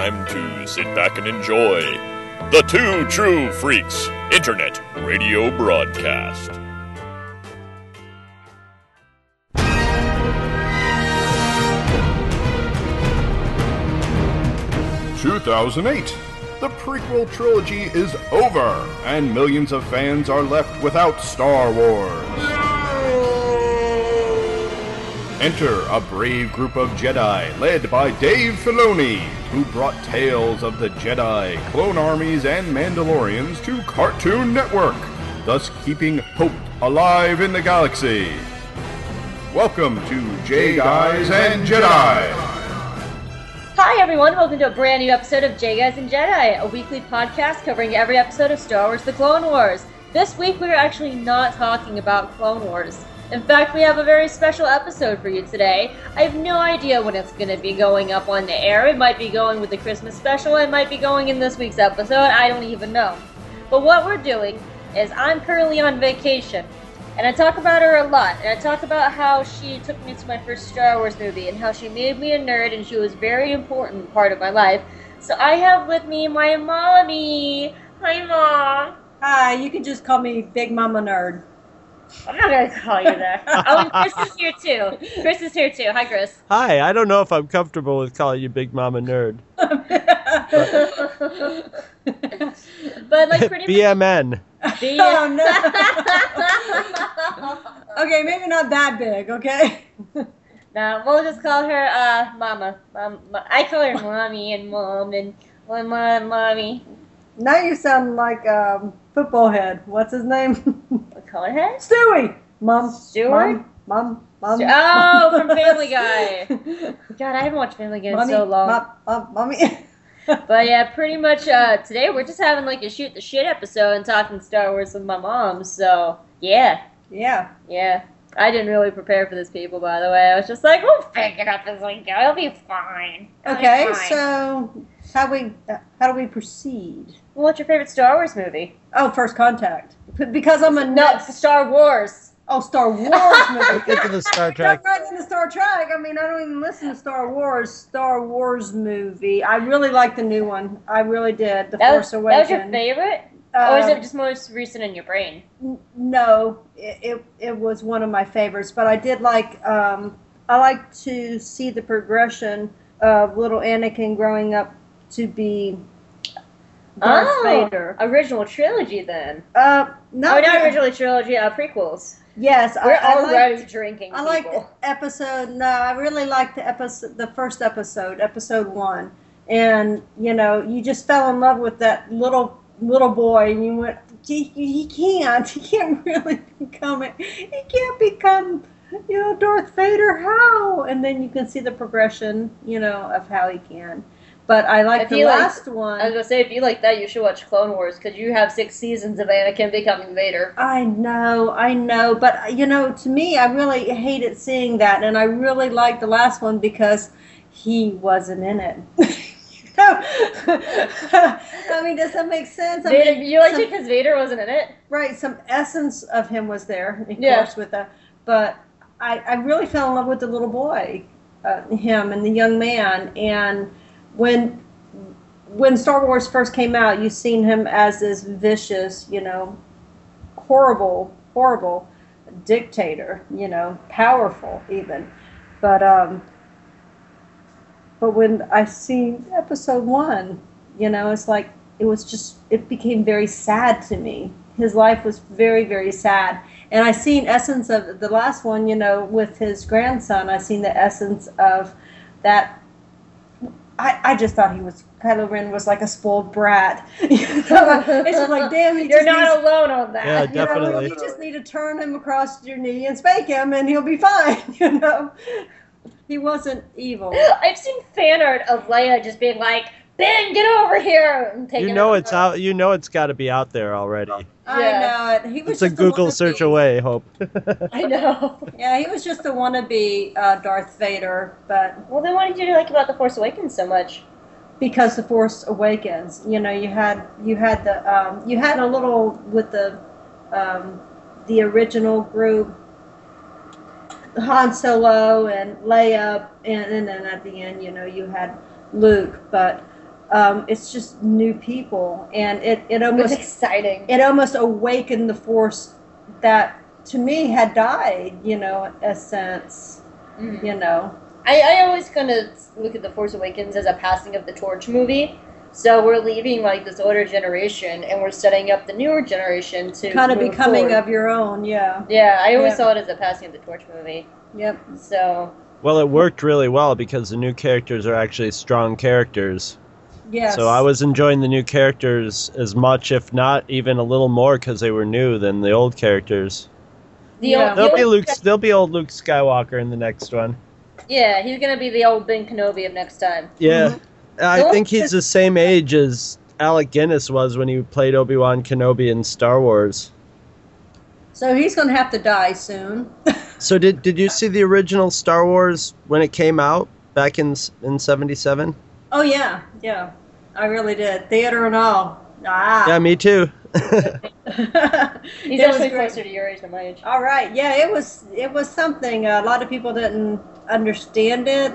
time to sit back and enjoy the Two True Freaks Internet Radio Broadcast. "2008. The prequel trilogy is over, and millions of fans are left without Star Wars. Enter a brave group of Jedi led by Dave Filoni, who brought tales of the Jedi, clone armies, and Mandalorians to Cartoon Network, thus keeping hope alive in the galaxy. Welcome to J Guys and Jedi. Hi everyone, welcome to a brand new episode of J Guys and Jedi, a weekly podcast covering every episode of Star Wars The Clone Wars. This week we're actually not talking about Clone Wars. In fact, we have a very special episode for you today. I have no idea when it's going to be going up on the air. It might be going with the Christmas special, it might be going in this week's episode, I don't even know. But what we're doing is I'm currently on vacation, and I talk about her a lot, and I talk about how she took me to my first Star Wars movie, and how she made me a nerd, and she was a very important part of my life. So I have with me my mommy. Hi, Mom. Hi, you can just call me Big Mama Nerd. I'm not going to call you that. Oh, and Chris is here too. Chris is here too. Hi, Chris. Hi, I don't know if I'm comfortable with calling you Big Mama Nerd. But like pretty BMN. Oh, no. Okay, maybe not that big, okay? No, we'll just call her Mama. I call her Mommy and Mom and Mommy. Now you sound like football head. What's his name? Call her head? Stewie! Mom. Stewart? Mom. Oh, from Family Guy. God, I haven't watched Family Guy in so long. Mommy. But yeah, pretty much today we're just having like a shoot the shit episode and talking Star Wars with my mom. So yeah. Yeah. I didn't really prepare for this, people. By the way, I was just like, we'll figure it out as we go. It'll be fine. Okay, so how do we proceed? Well, what's your favorite Star Wars movie? Oh, First Contact. Because I'm a no Star Wars. Oh, Star Wars movie. Get to the Star Trek. Jump right into Star Trek. I mean, I don't even listen to Star Wars movie. I really like the new one. I really did. The Force Awakens. That was your favorite? Or is it just most recent in your brain? No, it was one of my favorites. But I did like, I like to see the progression of little Anakin growing up to be Darth Vader. Original trilogy then. Not original trilogy, prequels. Yes, we're already drinking. I like the episode. No, I really liked the first episode, episode 1, and you just fell in love with that little boy, and you went, he can't really become it. He can't become, Darth Vader. How? And then you can see the progression, of how he can. But I like the last one. I was going to say, if you like that, you should watch Clone Wars, because you have 6 seasons of Anakin becoming Vader. I know. But, to me, I really hated seeing that. And I really liked the last one because he wasn't in it. I mean, does that make sense? You liked it because Vader wasn't in it? Right. Some essence of him was there, of course, with that. But I really fell in love with the little boy, him and the young man. And when Star Wars first came out, you seen him as this vicious, horrible dictator, powerful even. But when I see episode 1, it's like it became very sad to me. His life was very, very sad. And I seen essence of the last one, with his grandson. I seen the essence of that. I just thought Kylo Ren was like a spoiled brat. It's just like, damn, you're not alone on that. Yeah, definitely. You just need to turn him across your knee and spank him, and he'll be fine. He wasn't evil. I've seen fan art of Leia just being like, Ben, get over here! And taking it's out. It's got to be out there already. I know it. He was it's a Google search away, Hope. I know. Yeah, he was just a wannabe Darth Vader, but. Well, then, what did you like about The Force Awakens so much? Because The Force Awakens, you had a little with the original group, Han Solo and Leia, and then at the end, you had Luke, but it's just new people, and it It was almost exciting. it almost awakened the Force that to me had died, in a sense, I always kind of look at The Force Awakens as a passing of the torch movie. So we're leaving like this older generation, and we're setting up the newer generation to kind of move becoming forward. of your own, yeah. Yeah, I always Yeah. saw it as a passing of the torch movie. Yep. So Well, it worked really well because the new characters are actually strong characters. Yes. So I was enjoying the new characters as much, if not even a little more, because they were new than the old characters. Yeah. There'll be old Luke Skywalker in the next one. Yeah, he's gonna be the old Ben Kenobi of next time. Yeah, I Don't think he's the same age as Alec Guinness was when he played Obi-Wan Kenobi in Star Wars. So he's going to have to die soon. So did you see the original Star Wars when it came out back in '77? Oh yeah, I really did. Theater and all. Ah. Yeah, me too. He's It was actually great. closer to your age than my age. All right. Yeah, it was something. A lot of people didn't understand it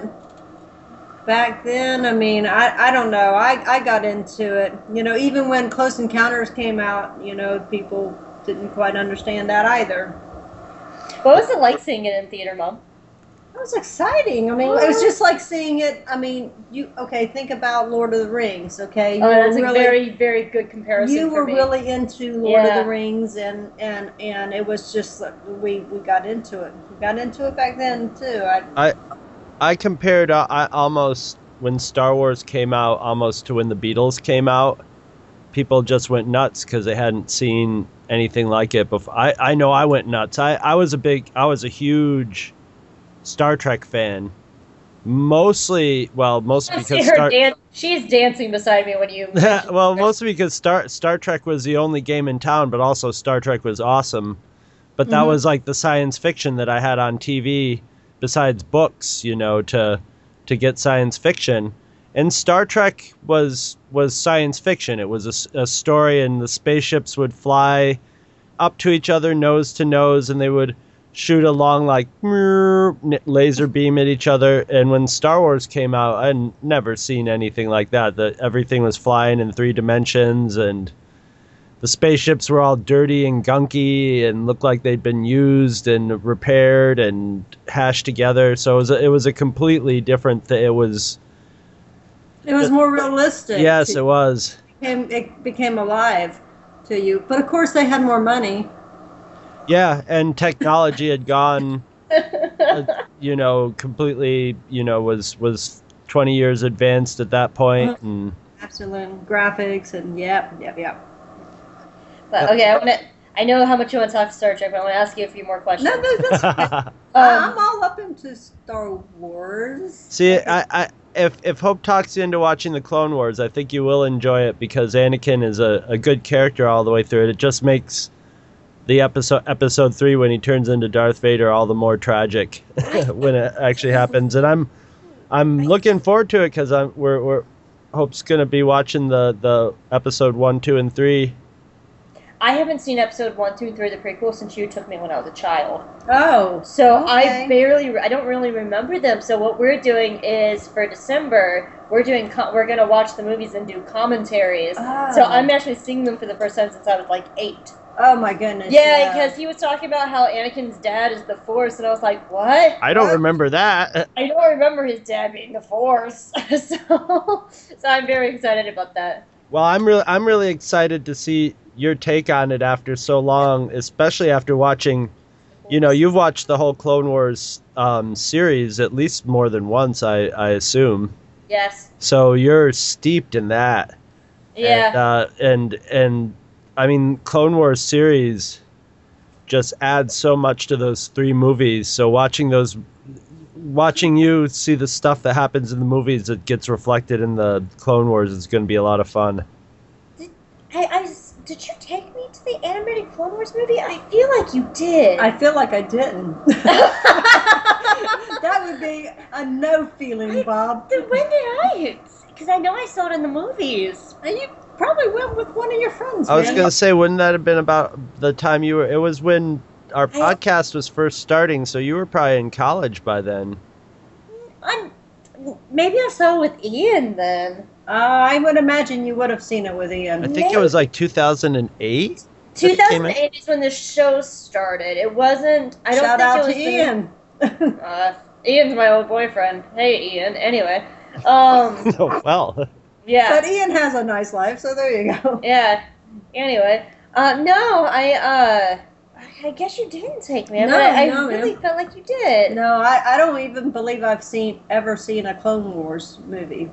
back then. I mean, I don't know. I got into it. Even when Close Encounters came out, people didn't quite understand that either. What was it like seeing it in theater, Mom? It was exciting. I mean, it was just like seeing it. I mean, think about Lord of the Rings, okay? You Oh, that's were a very, very good comparison You for were me. really into Lord Yeah. of the Rings, and it was just like we got into it. We got into it back then too. I compared I almost when Star Wars came out almost to when the Beatles came out. People just went nuts because they hadn't seen anything like it before. I know I went nuts. I was a huge Star Trek fan. Mostly because she's dancing beside me when you. well, mostly because Star Trek was the only game in town, but also Star Trek was awesome. But that was like the science fiction that I had on TV besides books, to get science fiction. And Star Trek was science fiction. It was a story, and the spaceships would fly up to each other, nose to nose, and they would shoot a long, like, laser beam at each other. And when Star Wars came out, I'd never seen anything like that. Everything was flying in 3 dimensions, and the spaceships were all dirty and gunky and looked like they'd been used and repaired and hashed together. So it was a completely different thing. It was more realistic. Yes, it was. It became alive to you, but of course they had more money. Yeah, and technology had gone, completely, was 20 years advanced at that point. And Absolutely, graphics and yep. But okay, I know how much you want to talk Star Trek, but I want to ask you a few more questions. No, that's okay. I'm all up into Star Wars. See, if Hope talks you into watching the Clone Wars, I think you will enjoy it because Anakin is a good character all the way through it. It just makes the episode 3 when he turns into Darth Vader all the more tragic when it actually happens. And I'm looking forward to it because we're Hope's gonna be watching the episode 1, 2, and 3. I haven't seen episode 1, 2, and 3 of the prequel since you took me when I was a child. Oh, So okay. I don't really remember them. So what we're doing is for December, we're gonna watch the movies and do commentaries. Oh. So I'm actually seeing them for the first time since I was like 8. Oh my goodness. Yeah, because he was talking about how Anakin's dad is the Force, and I was like, what? I don't remember that. I don't remember his dad being the Force. so I'm very excited about that. Well, I'm really excited to see your take on it after so long, especially after watching. You've watched the whole Clone Wars series at least more than once, I assume. Yes. So you're steeped in that. Yeah. And I mean, Clone Wars series just adds so much to those 3 movies. So watching you see the stuff that happens in the movies that gets reflected in the Clone Wars is going to be a lot of fun. Did you take me to the animated Clone Wars movie? I feel like you did. I feel like I didn't. That would be a no feeling, Bob. Then when did I? Because I know I saw it in the movies. And you probably went with one of your friends. I was man. going to say, wouldn't that have been about the time you were... It was when our podcast was first starting, so you were probably in college by then. Maybe I saw it with Ian then. I would imagine you would have seen it with Ian. I think it was like 2008. 2008 is when the show started. It wasn't. I don't Shout think out it was to Ian. Ian's my old boyfriend. Hey, Ian. Anyway. Oh, well. Yeah. But Ian has a nice life, so there you go. Yeah. Anyway. No, I guess you didn't take me. No, but I no, really man. felt like you did. No, I don't even believe I've ever seen a Clone Wars movie.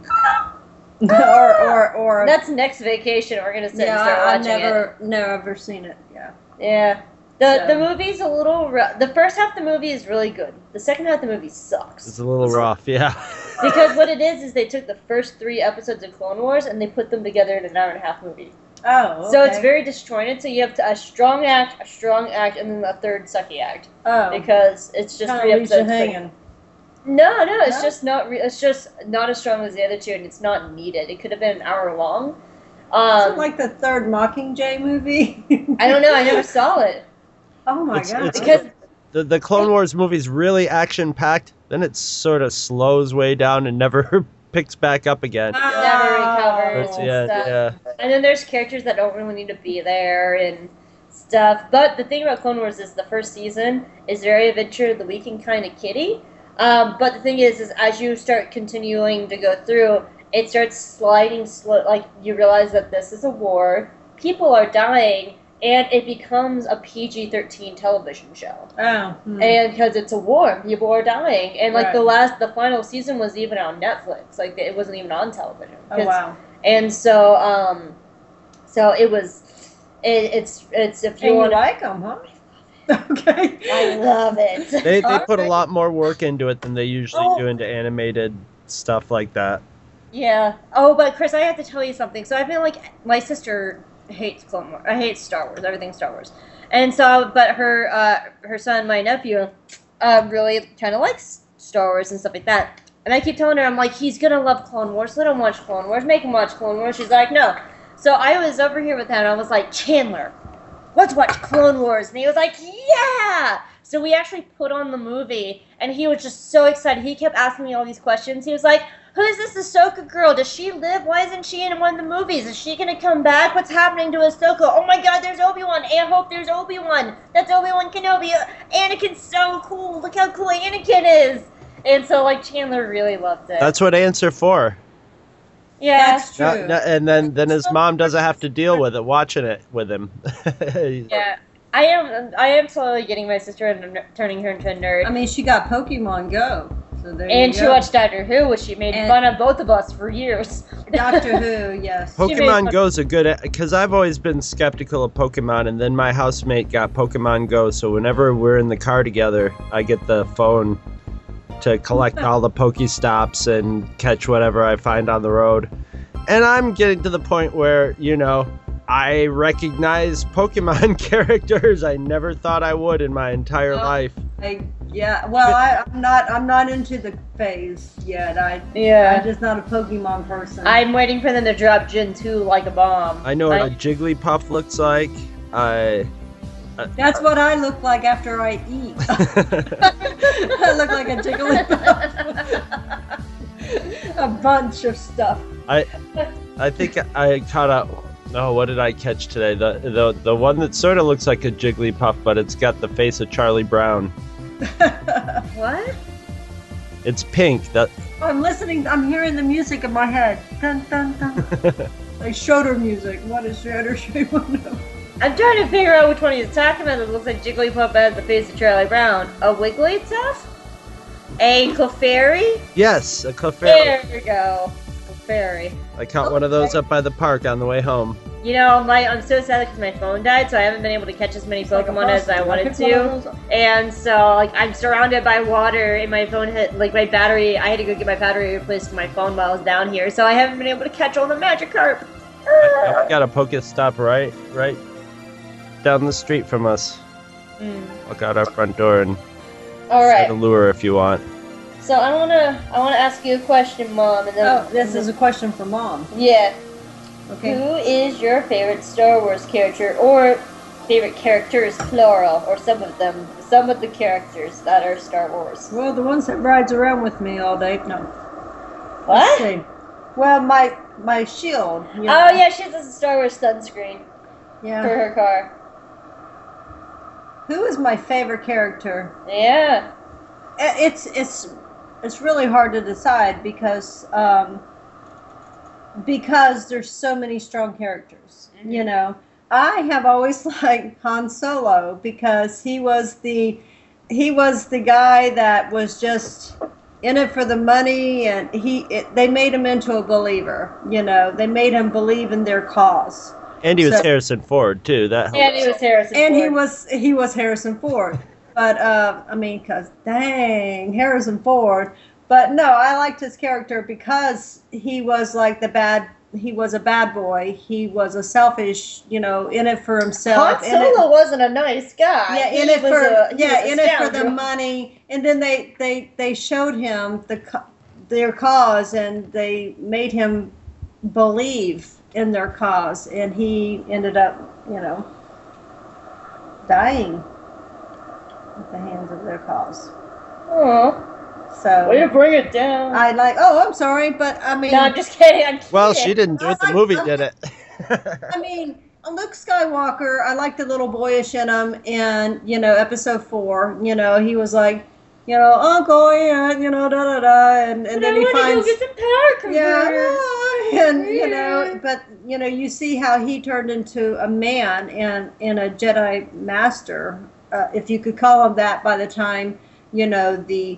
or That's next vacation. We're gonna sit and yeah, start I've watching it. never seen it. Yeah. Yeah. So- The movie's a little rough. The first half of the movie is really good. The second half of the movie sucks. It's a little rough, yeah. Because what it is they took the first 3 episodes of Clone Wars and they put them together in an hour-and-a-half movie. Oh, okay. So it's very disjointed. So you have a strong act, and then a third sucky act. Oh, Because it's just kind 3 of leaves you episodes. hanging. No, it's No? just not. It's just not as strong as the other 2, and it's not needed. It could have been an hour long. Is it like the third Mockingjay movie? I don't know. I never saw it. Oh my It's- god! it's- Because The Clone Wars movie's really action-packed, then it sort of slows way down and never picks back up again. never recovers. Towards and the end, stuff. yeah. And then there's characters that don't really need to be there and stuff. But the thing about Clone Wars is the first season is very Adventure of the Week and kind of kiddie. But the thing is as you start continuing to go through, it starts sliding slow. Like you realize that this is a war, people are dying, and it becomes a PG-13 television show. Oh, And because it's a war, people are dying, and like Right. the final season was even on Netflix. Like it wasn't even on television. oh wow! And so, so it was. It's if you And you want. like them, huh? Okay. I love it. They put a Alright. lot more work into it than they usually do into animated stuff like that. Yeah. Oh, but Chris, I have to tell you something. So I've been like, my sister hates Clone Wars. I hate Star Wars. Everything Star Wars. And so, but her son, my nephew, really kind of likes Star Wars and stuff like that. And I keep telling her, I'm like, he's gonna love Clone Wars. Let him watch Clone Wars. Make him watch Clone Wars. She's like, no. So I was over here with him, and I was like, Chandler, let's watch Clone Wars. And he was like, yeah! So we actually put on the movie, and he was just so excited. He kept asking me all these questions. He was like, who is this Ahsoka girl? Does she live? Why isn't she in one of the movies? Is she going to come back? What's happening to Ahsoka? Oh my god, there's Obi-Wan. I hope there's Obi-Wan. That's Obi-Wan Kenobi. Anakin's so cool. Look how cool Anakin is. And so, like, Chandler really loved it. That's what ants are for. yeah. That's true. And then his mom doesn't have to deal with it watching it with him. Yeah. I am slowly getting my sister and turning her into a nerd. I mean, she got Pokemon Go, so there And you she go. watched Doctor Who, which she made And- fun of both of us for years. Doctor Who. Yes. Pokemon Go's a good, because I've always been skeptical of Pokemon, and then my housemate got Pokemon Go, so whenever we're in the car together, I get the phone to collect all the Pokestops and catch whatever I find on the road. And I'm getting to the point where, you know, I recognize Pokemon characters I never thought I would in my entire life. I'm not into the phase yet. I'm just not a Pokemon person. I'm waiting for them to drop Gen 2 like a bomb. I know what a Jigglypuff looks like. That's what I look like after I eat. I look like a Jigglypuff. A bunch of stuff. I think I caught up. Oh, what did I catch today? The one that sort of looks like a Jigglypuff, but it's got the face of Charlie Brown. What? It's pink. That I'm listening. I'm hearing the music in my head. Dun dun dun. Like Schroeder music. What is Schroeder? I'm trying to figure out which one he's talking about that looks like Jigglypuff has the face of Charlie Brown. A Wigglytuff? A Clefairy? yes, a Clefairy. There we go. Clefairy. I caught one of those up by the park on the way home. You know, I'm so sad because my phone died, so I haven't been able to catch as many Pokemon as I wanted to. And so, like, I'm surrounded by water, and my phone hit, like, my battery. I had to go get my battery replaced in my phone while I was down here, so I haven't been able to catch all the Magikarp. I got a Pokestop right down the street from us. Walk out our front door and All set right. a lure if you want. So I wanna ask you a question, Mom, and then Oh, this is a question for Mom. yeah. Okay. Who is your favorite Star Wars character, or favorite characters, plural, or some of them, some of the characters that are Star Wars? Well, the ones that rides around with me all day. No. What? Let's see. Well, my shield. You know. Oh yeah, she has a Star Wars sunscreen for Yeah. her car. Who is my favorite character? Yeah. It's really hard to decide because there's so many strong characters. Mhm. You know, I have always liked Han Solo because he was the guy that was just in it for the money, and they made him into a believer. You know, they made him believe in their cause. And he was So- Harrison Ford too. That helps. And he was Harrison And Ford. he was Harrison Ford. But I mean, cause dang, Harrison Ford. But no, I liked his character because he was like he was a bad boy. He was a selfish, you know, in it for himself. Han Solo wasn't a nice guy. Yeah, He in it was for a- he was a in it for the scoundrel. money. And then they showed him their cause, and they made him believe in their cause, and he ended up, you know, dying at the hands of their cause. Aw, So way to bring it down. I like. Oh, I'm sorry, but I mean, No, I'm just kidding. I'm kidding. Well, she didn't do it. The movie did it. I mean, Luke Skywalker. I like the little boyish in him, and you know, Episode 4. You know, he was like, you know, Uncle, and you know, da da da, and But then I he want finds. to go get some power converters. Yeah, and you know, but you know, you see how he turned into a man and a Jedi Master, if you could call him that. By the time you know the,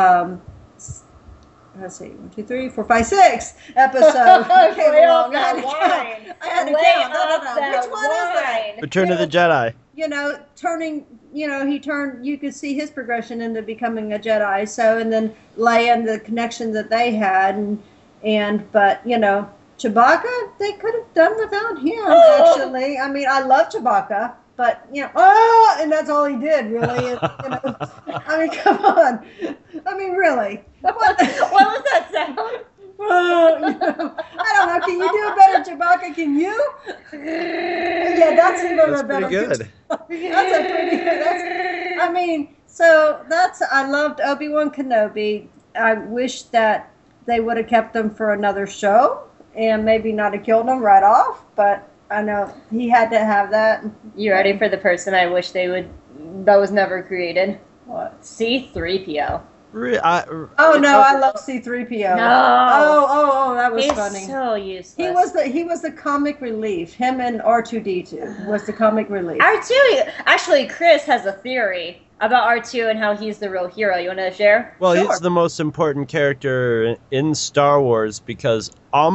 let's see, 1, 2, 3, 4, 5, 6 episode came Lay off along. that I wine. had to Lay count. off Da, da, da. that Which one is that? wine. Return of the Jedi. You know, turning. You know, he turned. You could see his progression into becoming a Jedi. So, and then Leia and the connection that they had, but you know, Chewbacca, they could have done without him. Actually, I mean, I love Chewbacca, but you know, and that's all he did, really. And, you know, I mean, come on. I mean, really. What What was that sound? you know, I don't know. Can you do a better Chewbacca? Can you? Yeah, that's even That's a better. pretty good. That's a pretty good. I mean, so I loved Obi-Wan Kenobi. I wish that they would have kept him for another show and maybe not have killed him right off. But I know he had to have that. You ready for the person I wish they would? That was never created. What? C-3PO. Oh no, I love C-3PO. No. Oh, that was He's funny. so useless. He was the comic relief. Him and R2-D2 was the comic relief. R2. Actually, Chris has a theory about R2 and how he's the real hero. You want to share? Well, Sure. he's the most important character in Star Wars because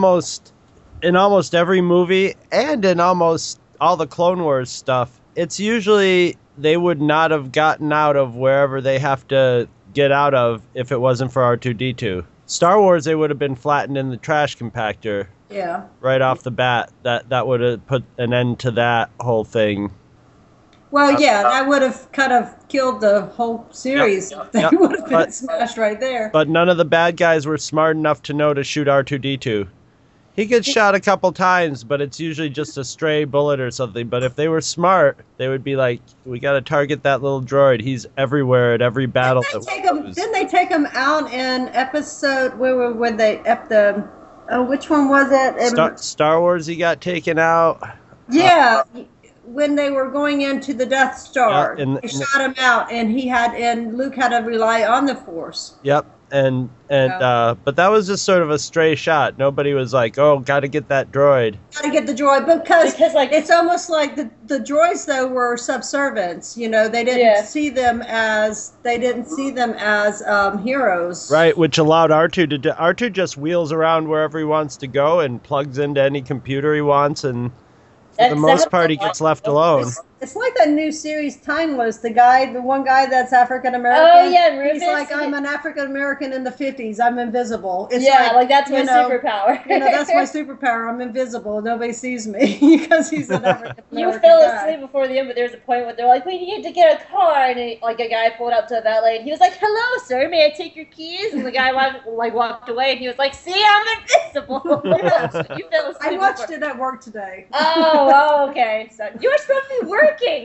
in almost every movie and in almost all the Clone Wars stuff, it's usually they would not have gotten out of wherever they have to get out of if it wasn't for R2-D2. Star Wars, they would have been flattened in the trash compactor Yeah. right off the bat. That would have put an end to that whole thing. Well, yeah, that would have kind of killed the whole series. Yep. They Yep. would have been But- smashed right there. But none of the bad guys were smart enough to know to shoot R2-D2. He gets shot a couple times, but it's usually just a stray bullet or something. But if they were smart, they would be like, we got to target that little droid. He's everywhere at every battle. Didn't they take him out in episode where they which one was it? Star Wars, he got taken out. Yeah, when they were going into the Death Star, Yeah, they shot him out, and Luke had to rely on the Force. Yep. But that was just sort of a stray shot. Nobody was like, oh, got to get that droid. Got to get the droid because like it's almost like the droids though were subservients. You know, they didn't see them as heroes. Right, which allowed R2 to R2 just wheels around wherever he wants to go and plugs into any computer he wants, and for the most part he gets left alone. It's like that new series Timeless. The one guy that's African American. Oh, yeah, Rufus. He's like, I'm an African American in the 50s. I'm invisible. It's like that's my you know, superpower. That's my superpower. I'm invisible. Nobody sees me because he's an African American. You fell asleep before the end, but there's a point where they're like, we need to get a car, and a guy pulled up to the valet, and he was like, hello, sir, may I take your keys? And the guy walked away, and he was like, see, I'm invisible. You fell asleep. I watched it at work today. Oh, okay. So you were supposed to be working.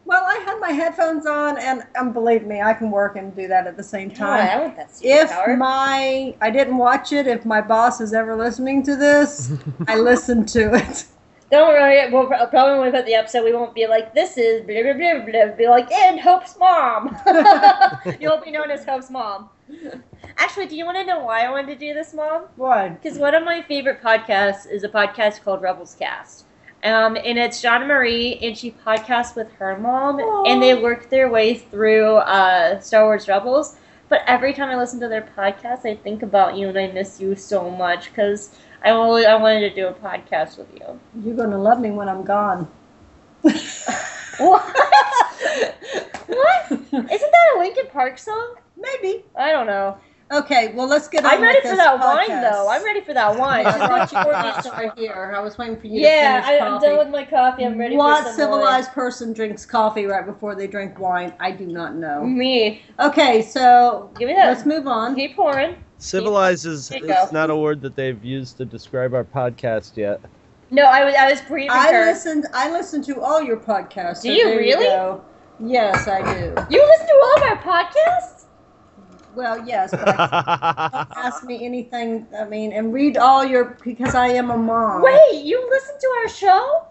Well, I had my headphones on, and believe me, I can work and do that at the same time. I want that If superpower. I didn't watch it, if my boss is ever listening to this, I listen to it. Don't worry, we'll probably when we put the episode, we won't be like, this is blah, blah, blah, blah. We'll be like, and Hope's mom. You'll be known as Hope's mom. Actually, do you want to know why I wanted to do this, Mom? Why? Because one of my favorite podcasts is a podcast called Rebels Cast. And it's John and Marie, and she podcasts with her mom, Aww. and they work their way through Star Wars Rebels. But every time I listen to their podcast, I think about you, and I miss you so much, because I wanted to do a podcast with you. You're going to love me when I'm gone. What? What? Isn't that a Linkin Park song? Maybe. I don't know. Okay, well, let's get on I'm ready with for this that podcast. wine, though. I'm ready for that wine. I brought you these right here. I was waiting for you Yeah, to finish I'm coffee. done with my coffee. I'm ready What for some civilized person drinks coffee right before they drink wine? I do not know. wine. Me. Okay, so Give me that. let's move on. Keep pouring. Civilized is There you go. not a word that they've used to describe our podcast yet. No, I was briefing her. I listened to all your podcasts. Do so you there really? go. Yes, I do. You listen to all of our podcasts? Well, yes, but don't ask me anything. I mean, and read all your because I am a mom. Wait, you listen to our show?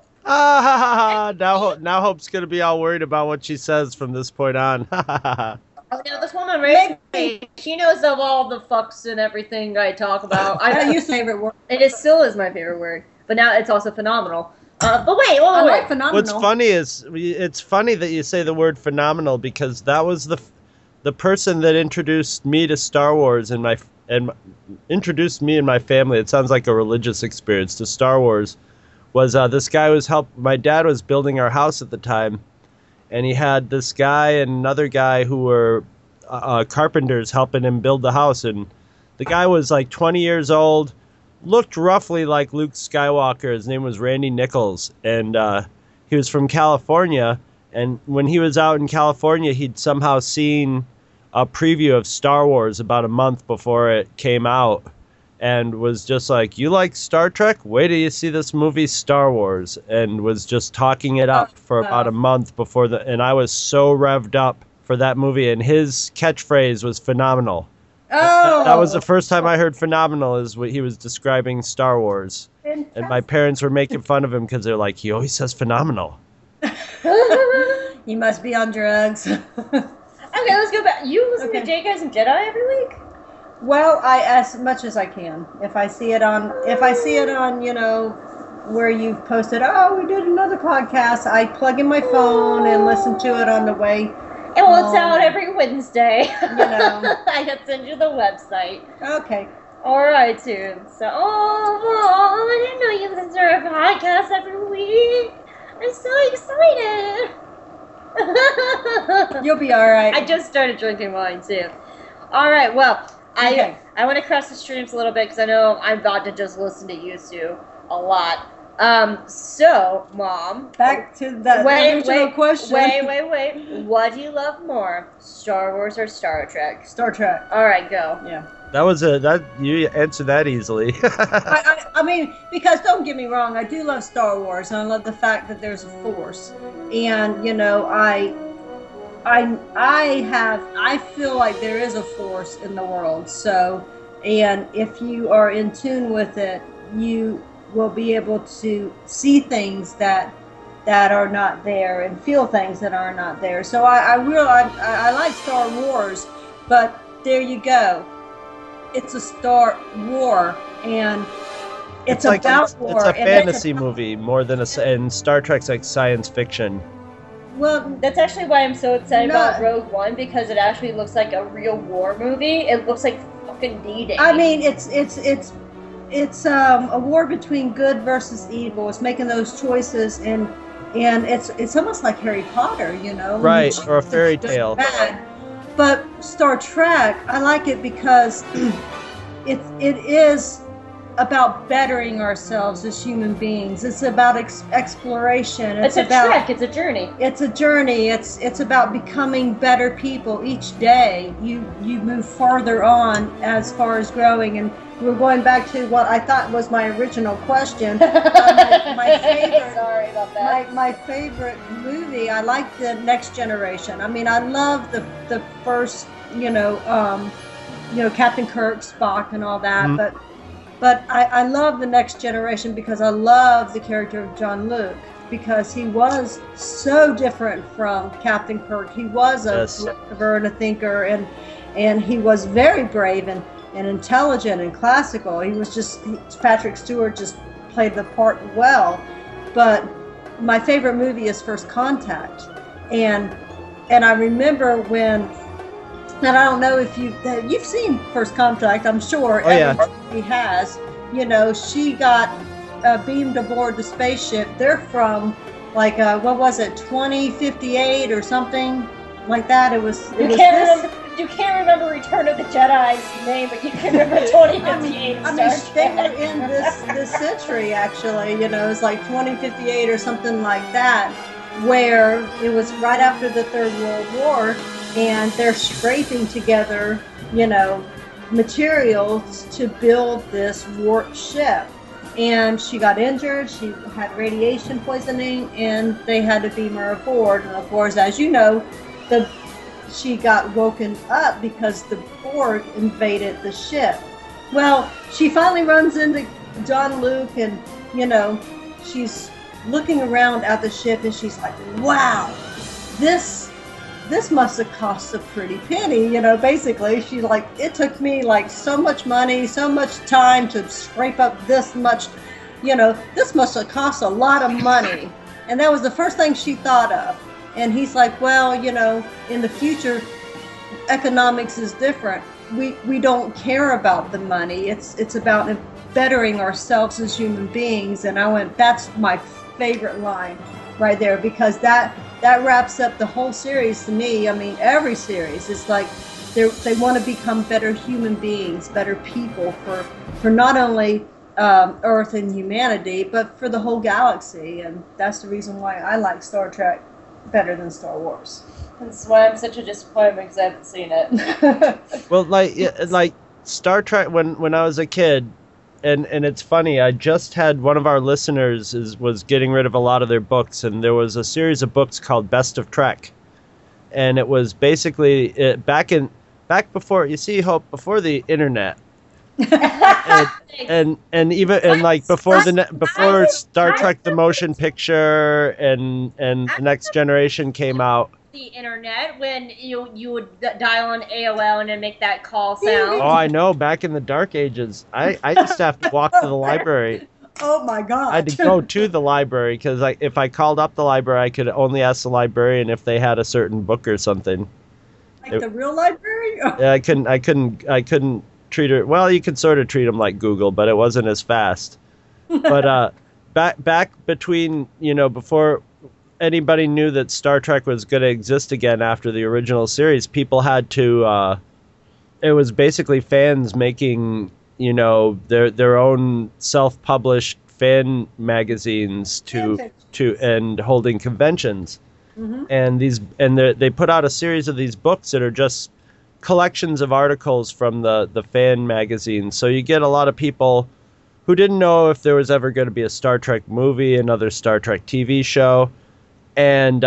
Now Hope's gonna be all worried about what she says from this point on. Oh, no, this woman raised me. She knows of all the fucks and everything I talk about. I use favorite word. It still is my favorite word, but now it's also phenomenal. But wait, I wait. like phenomenal. What's funny is it's funny that you say the word phenomenal because that was the person that introduced me to Star Wars and introduced me and my family. It sounds like a religious experience to Star Wars. Was this guy my dad was building our house at the time, and he had this guy and another guy who were carpenters helping him build the house, and the guy was like 20 years old, looked roughly like Luke Skywalker. His name was Randy Nichols, and he was from California. And when he was out in California, he'd somehow seen a preview of Star Wars about a month before it came out and was just like, you like Star Trek? Wait till you see this movie Star Wars, and was just talking it up for about a month before and I was so revved up for that movie, and his catchphrase was phenomenal. Oh, That was the first time I heard phenomenal is what he was describing Star Wars. fantastic. And my parents were making fun of him because they're like, he always says phenomenal. You must be on drugs. Okay, let's go back. You listen Okay. to Jay Guys and Jedi every week? Well, as much as I can. If I see it on, you know, where you've posted, oh, we did another podcast, I plug in my phone and listen to it on the way. Well, it's out every Wednesday. You know. I can send you the website. Okay. Or iTunes. So, I didn't know you listen to our podcast every week. I'm so excited. You'll be all right. I just started drinking wine, too. All right, well, Okay. I want to cross the streams a little bit because I know I'm about to just listen to you two a lot. So, Mom. Back to the original question. Wait. What do you love more, Star Wars or Star Trek? Star Trek. All right, go. Yeah. You answered that easily. I mean, because don't get me wrong, I do love Star Wars, and I love the fact that there's a Force, and you know, I feel like there is a Force in the world. So, and if you are in tune with it, you will be able to see things that are not there and feel things that are not there. So I like Star Wars, but there you go. It's a Star War, and it's like about war. It's a and fantasy movie more than and Star Trek's like science fiction. Well, That's actually why I'm so excited No. about Rogue One, because it actually looks like a real war movie. It looks like fucking D-Day. I mean, it's a war between good versus evil. It's making those choices, and it's almost like Harry Potter, you know, Right, You or a choose fairy good tale. or bad. But Star Trek, I like it because it is about bettering ourselves as human beings. It's about exploration. it's a about trek. It's a journey. It's a journey. It's about becoming better people each day. You move farther on as far as growing, and we're going back to what I thought was my original question. My favorite. Sorry about that. My favorite movie. I like the Next Generation. I mean, I love the first. Captain Kirk, Spock, and all that. Mm-hmm. But I love the Next Generation because I love the character of Jean-Luc, because he was so different from Captain Kirk. He was a philosopher and a thinker, and he was very brave and intelligent and classical. Patrick Stewart just played the part well. But my favorite movie is First Contact, and I remember when. And I don't know if you've seen First Contact. I'm sure everybody has. She got beamed aboard the spaceship. They're from what was it, 2058 or something like that. You can't remember Return of the Jedi's name, but you can remember 2058. I mean, they were in this century actually. It's like 2058 or something like that, where it was right after the Third World War. And they're scraping together, materials to build this warp ship. And she got injured, she had radiation poisoning, and they had to beam her aboard. And of course, as you know, she got woken up because the Borg invaded the ship. Well, she finally runs into Jean-Luc, and, she's looking around at the ship, and she's like, wow, this must have cost a pretty penny, basically. She's like, it took me so much money, so much time to scrape up this much, this must have cost a lot of money. And that was the first thing she thought of. And he's like, well, in the future, economics is different. We don't care about the money. It's about bettering ourselves as human beings. And I went, that's my favorite line right there, because that wraps up the whole series to me. I mean, every series, it's like they want to become better human beings, better people for not only Earth and humanity, but for the whole galaxy. And that's the reason why I like Star Trek better than Star Wars. That's why I'm such a disappointment, because I haven't seen it. Well, like Star Trek, when I was a kid, and it's funny, I just had one of our listeners was getting rid of a lot of their books, and there was a series of books called Best of Trek, and it was basically back before, you see, Hope, before the internet, and before Star Trek the motion picture and the Next Generation came out. The internet, when you would dial on AOL and then make that call sound. Oh, I know. Back in the dark ages, I used to have to walk to the library. Oh my God! I had to go to the library because if I called up the library, I could only ask the librarian if they had a certain book or something. The real library? Yeah, I couldn't treat it. Well, you could sort of treat them like Google, but it wasn't as fast. But back between before anybody knew that Star Trek was going to exist again after the original series, people had to it was basically fans making their own self-published fan magazines and holding conventions. Mm-hmm. And they put out a series of these books that are just collections of articles from the fan magazines. So you get a lot of people who didn't know if there was ever going to be a Star Trek movie, another Star Trek TV show. And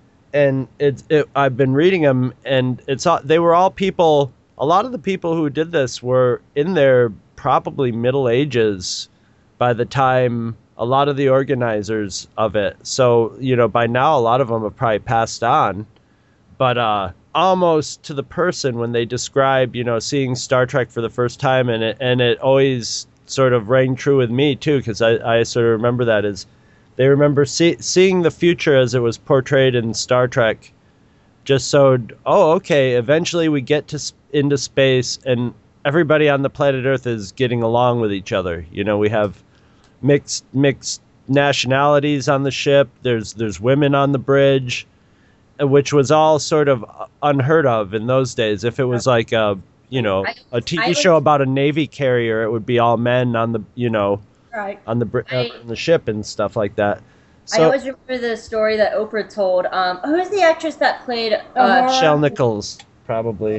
I've been reading them, and they were all people. A lot of the people who did this were in their probably middle ages by the time a lot of the organizers of it. So by now a lot of them have probably passed on, but almost to the person when they describe seeing Star Trek for the first time, and it always sort of rang true with me too, because I sort of remember that as. They remember seeing the future as it was portrayed in Star Trek, just so, okay, eventually we get into space and everybody on the planet Earth is getting along with each other. We have mixed nationalities on the ship. There's women on the bridge, which was all sort of unheard of in those days. If it was like a TV show about a Navy carrier, it would be all men on the, right. on the ship and stuff like that. So, I always remember the story that Oprah told. Who's the actress that played Michelle Nichols, probably.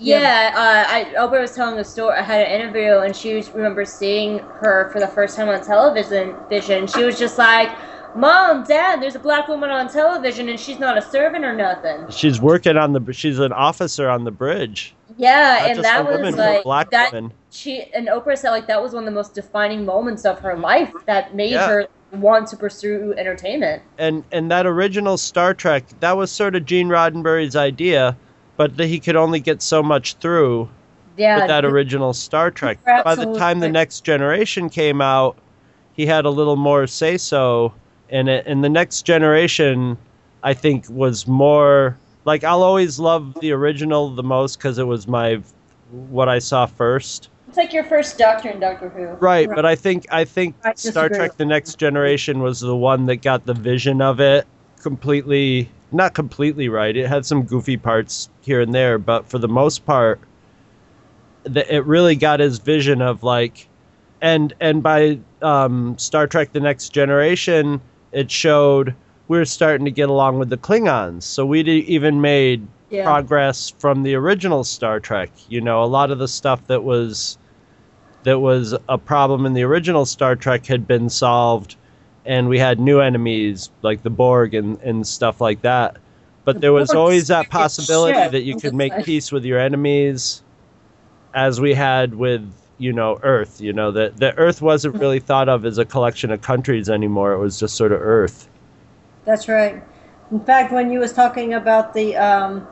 Yeah, Oprah was telling a story. I had an interview, and remember seeing her for the first time on television. She was just like, "Mom, Dad, there's a black woman on television, and she's not a servant or nothing." She's working she's an officer on the bridge. Yeah, Not and just that a was woman, like black that. woman. And Oprah said like that was one of the most defining moments of her life that made her want to pursue entertainment. And that original Star Trek, that was sort of Gene Roddenberry's idea, but he could only get so much through with that original Star Trek. By the time the Next Generation came out, he had a little more say-so in it. And the Next Generation, I think, was more... Like, I'll always love the original the most because it was what I saw first. It's like your first Doctor in Doctor Who. Right, but I think Star Trek The Next Generation was the one that got the vision of it not completely right. It had some goofy parts here and there, but for the most part, it really got his vision of like, and by Star Trek The Next Generation, it showed we were starting to get along with the Klingons. So we even made progress from the original Star Trek. You know, a lot of the stuff that was a problem in the original Star Trek had been solved, and we had new enemies like the Borg and stuff like that. But there was always that possibility that you could make peace with your enemies, as we had with, Earth. The Earth wasn't really thought of as a collection of countries anymore. It was just sort of Earth. That's right. In fact, when you was talking about Oprah,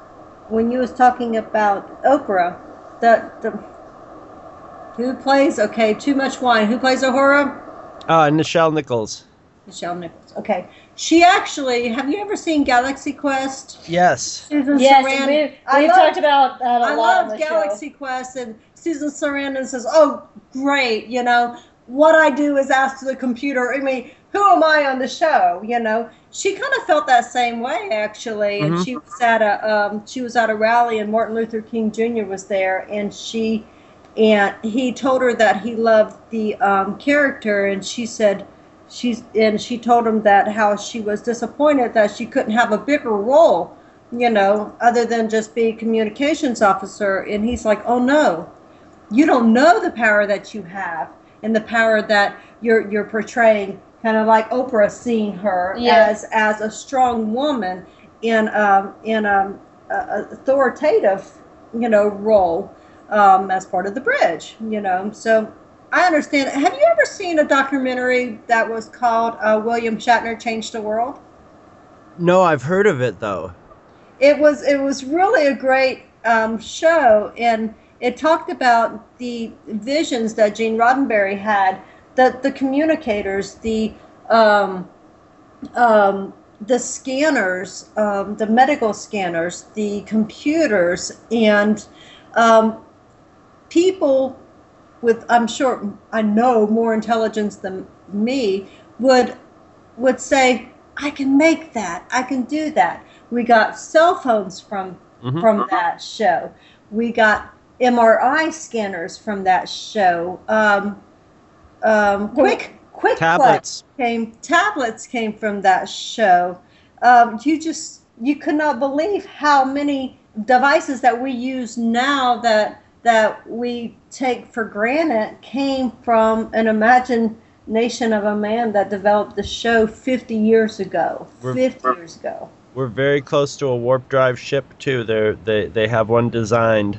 who plays? Okay, too much wine. Who plays Uhura? Nichelle Nichols. Nichelle Nichols. Okay, she actually. Have you ever seen Galaxy Quest? Yes. Susan yes, Sarandon. we've talked about that a lot. I love Galaxy Quest, and Susan Sarandon says, "Oh, great! What I do is ask the computer. I mean, who am I on the show? She kind of felt that same way actually, and she was at a rally, and Martin Luther King Jr. was there, and he told her that he loved the character, and she told him that how she was disappointed that she couldn't have a bigger role, other than just be a communications officer, and he's like, "Oh no, you don't know the power that you have and the power that you're portraying." Kind of like Oprah seeing her as a strong woman in a authoritative, role as part of the bridge, So I understand. Have you ever seen a documentary that was called William Shatner Changed the World? No, I've heard of it though. It was really a great show, and it talked about the visions that Gene Roddenberry had. The communicators, the scanners, the medical scanners, the computers, and people with, I'm sure, I know, more intelligence than me would say, "I can make that. I can do that." We got cell phones from that show. We got MRI scanners from that show. Quick tablets came from that show. You could not believe how many devices that we use now that we take for granted came from an imagination of a man that developed the show 50 years ago. We're very close to a warp drive ship too. They have one designed.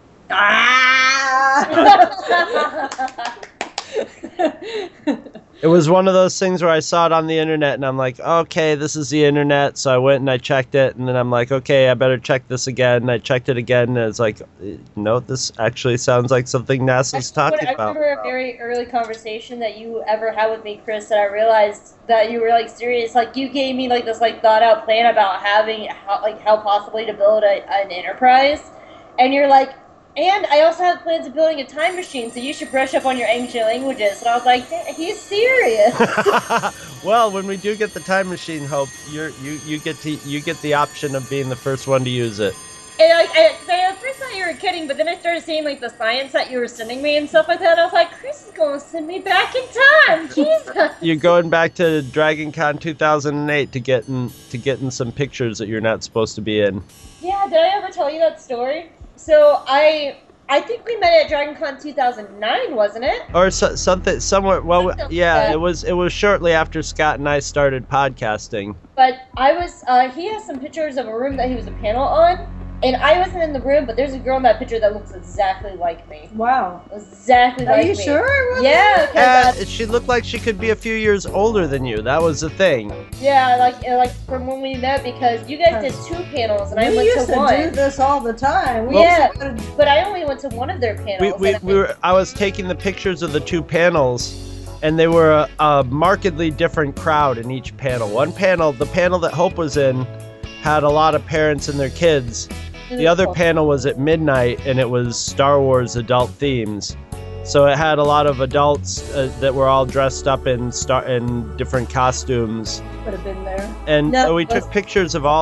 It was one of those things where I saw it on the internet and I'm like, okay, this is the internet. So I went and I checked it, and then I'm like, okay, I better check this again. And I checked it again, and it's like, no, this actually sounds like something NASA's talking about. I remember a very early conversation that you ever had with me, Chris, that I realized that you were like serious. Like you gave me like this like thought out plan about how possibly to build an enterprise, and you're like, and I also have plans of building a time machine, so you should brush up on your ancient languages. And I was like, he's serious. Well, when we do get the time machine, Hope, you get the option of being the first one to use it. And I at first thought you were kidding, but then I started seeing like the science that you were sending me and stuff like that. And I was like, Chris is going to send me back in time. Jesus. You're going back to DragonCon 2008 to get in some pictures that you're not supposed to be in. Yeah, did I ever tell you that story? So I think we met at DragonCon 2009, wasn't it? Or something somewhere. Well, Something like yeah, that. it was shortly after Scott and I started podcasting. But I was, he has some pictures of a room that he was a panel on, and I wasn't in the room, but there's a girl in that picture that looks exactly like me. Wow. Exactly Are like you me. sure it was? Yeah, because She looked like she could be a few years older than you. That was the thing. yeah, like from when we met, because you guys did 2 panels and I We went used to to one. do this all the time. Yeah. used to- But I only went to one of their panels. I was taking the pictures of the 2 panels, and they were a markedly different crowd in each panel. One panel, the panel that Hope was in, had a lot of parents and their kids. The other panel was at midnight, and it was Star Wars adult themes. So it had a lot of adults that were all dressed up in different costumes. Would have been there. And No, we took pictures of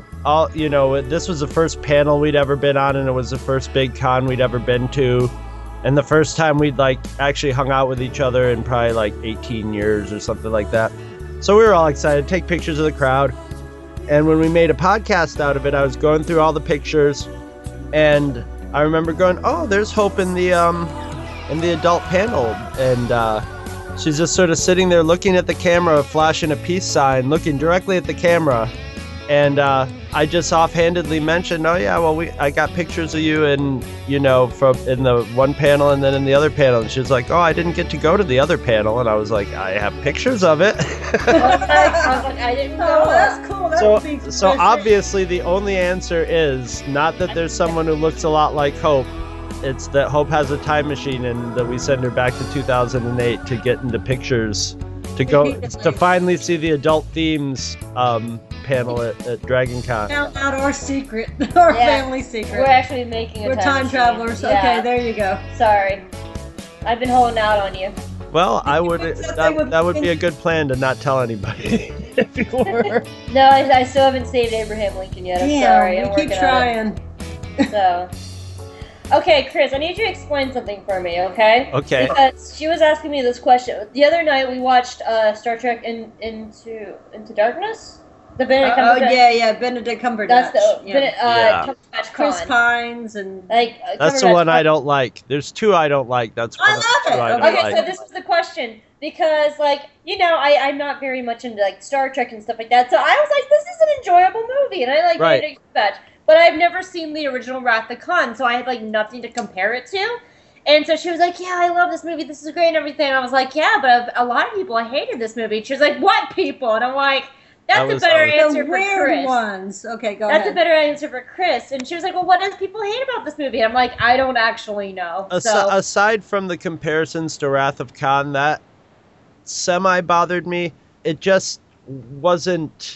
this was the first panel we'd ever been on, and it was the first big con we'd ever been to. And the first time we'd actually hung out with each other in probably 18 years or something like that. So we were all excited to take pictures of the crowd. And when we made a podcast out of it, I was going through all the pictures, and I remember going, "Oh, there's Hope in the adult panel," and she's just sort of sitting there looking at the camera, flashing a peace sign, looking directly at the camera. And I just offhandedly mentioned, "Oh yeah, well I got pictures of you in from in the one panel and then in the other panel." And she was like, "Oh, I didn't get to go to the other panel," and I was like, "I have pictures of it." I didn't know. Oh, that's cool. That would be So obviously the only answer is not that there's someone who looks a lot like Hope. It's that Hope has a time machine and that we send her back to 2008 to get into pictures, to finally see the adult themes panel at DragonCon. Found out our secret, our family secret. We're actually making a We're time machine. travelers. Yeah. Okay, there you go. Sorry. I've been holding out on you. Well, I would Something that would be a good plan to not tell anybody if you were. No, I still haven't saved Abraham Lincoln yet. I'm sorry. I'm we keep working trying. on it. So. Okay, Chris, I need you to explain something for me, okay? Okay. Because she was asking me this question. The other night we watched Star Trek Into Darkness? The Benedict Cumberbatch. Yeah, Benedict Cumberbatch. That's the Yeah. Cumberbatch Chris Con. Pines and That's the one I don't like. There's 2 I don't like. That's one I of the love 2 it. I don't Okay, like. so this was the question because, I'm not very much into Star Trek and stuff like that. So I was like, this is an enjoyable movie, and I like Right. Benedict Cumberbatch, but I've never seen the original Wrath of Khan, so I had nothing to compare it to. And so she was like, "Yeah, I love this movie. This is great and everything." And I was like, "Yeah, but a lot of people hated this movie." She was like, "What people?" And I'm like, "That's a better answer the for weird Chris." ones. Okay, go That's ahead. a better answer for Chris. And she was like, "Well, what does people hate about this movie?" And I'm like, "I don't actually know." So Aside from the comparisons to Wrath of Khan, that semi-bothered me. It just wasn't...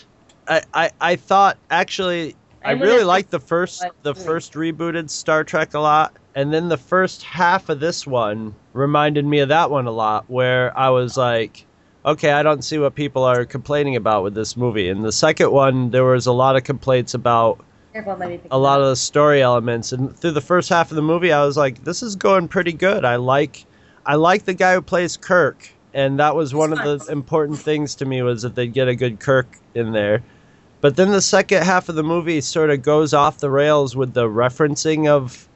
I thought, actually, I really liked the first rebooted Star Trek a lot. And then the first half of this one reminded me of that one a lot, where I was like, okay, I don't see what people are complaining about with this movie. And the second one, there was a lot of complaints about a lot of the story elements. And through the first half of the movie, I was like, this is going pretty good. I like the guy who plays Kirk. And that was one of the important things to me, was that they'd get a good Kirk in there. But then the second half of the movie sort of goes off the rails with the referencing of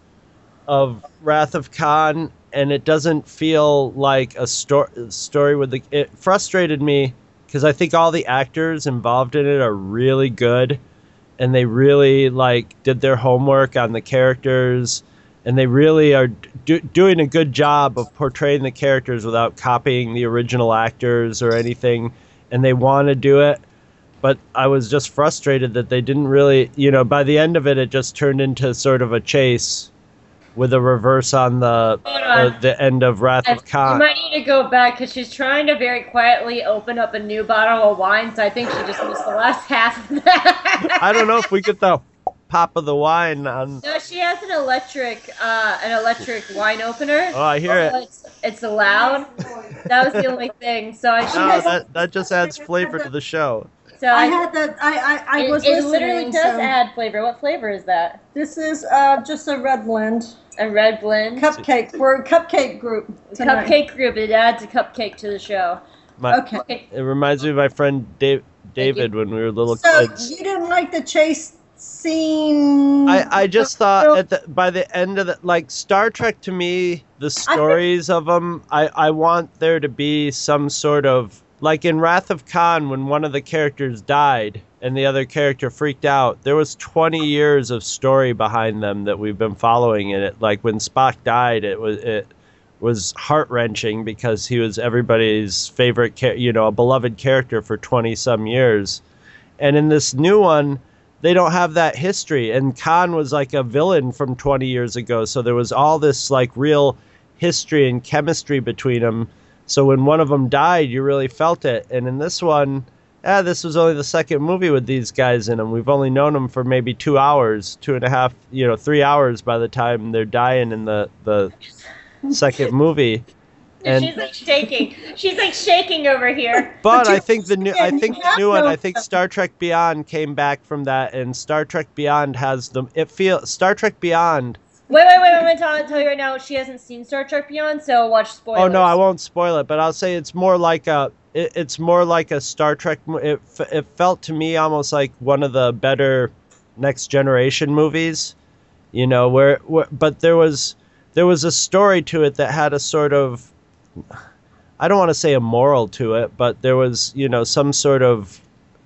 Wrath of Khan, and it doesn't feel like a story with the... It frustrated me because I think all the actors involved in it are really good, and they really did their homework on the characters, and they really are doing a good job of portraying the characters without copying the original actors or anything, and they want to do it. But I was just frustrated that they didn't really, by the end of it, it just turned into sort of a chase with a reverse on the end of Wrath of Khan. You might need to go back because she's trying to very quietly open up a new bottle of wine, so I think she just missed the last half of that. I don't know if we get the pop of the wine on... No, she has an electric wine opener. Oh, I hear it. It's loud. That was the only thing. So that just adds flavor to the show. So I had that. I was listening. It literally does add flavor. What flavor is that? This is just a red blend. A red blend. Cupcake. We're a cupcake group tonight. Cupcake group. It adds a cupcake to the show. Okay. It reminds me of my friend David when we were little So kids. you didn't like the chase seen. I just thought by the end of Star Trek, to me, the stories of them, I want there to be some sort of, like in Wrath of Khan, when one of the characters died and the other character freaked out, there was 20 years of story behind them that we've been following in it. Like when Spock died, it was heart-wrenching because he was everybody's favorite, a beloved character for 20-some years. And in this new one, they don't have that history. And Khan was like a villain from 20 years ago, so there was all this like real history and chemistry between them. So when one of them died, you really felt it. And in this one, this was only the second movie with these guys in them. We've only known them for maybe 2 hours, 2.5, 3 hours by the time they're dying in the second movie. And she's like shaking. She's like shaking over here. But I think the new one, I think Star Trek Beyond came back from that, and Star Trek Beyond has Star Trek Beyond. Wait! I'm gonna tell you right now. She hasn't seen Star Trek Beyond, so watch spoilers. Oh no, I won't spoil it, but I'll say it's more like a Star Trek. It felt to me almost like one of the better Next Generation movies, where but there was a story to it that had a sort of, I don't want to say a moral to it, but there was, some sort of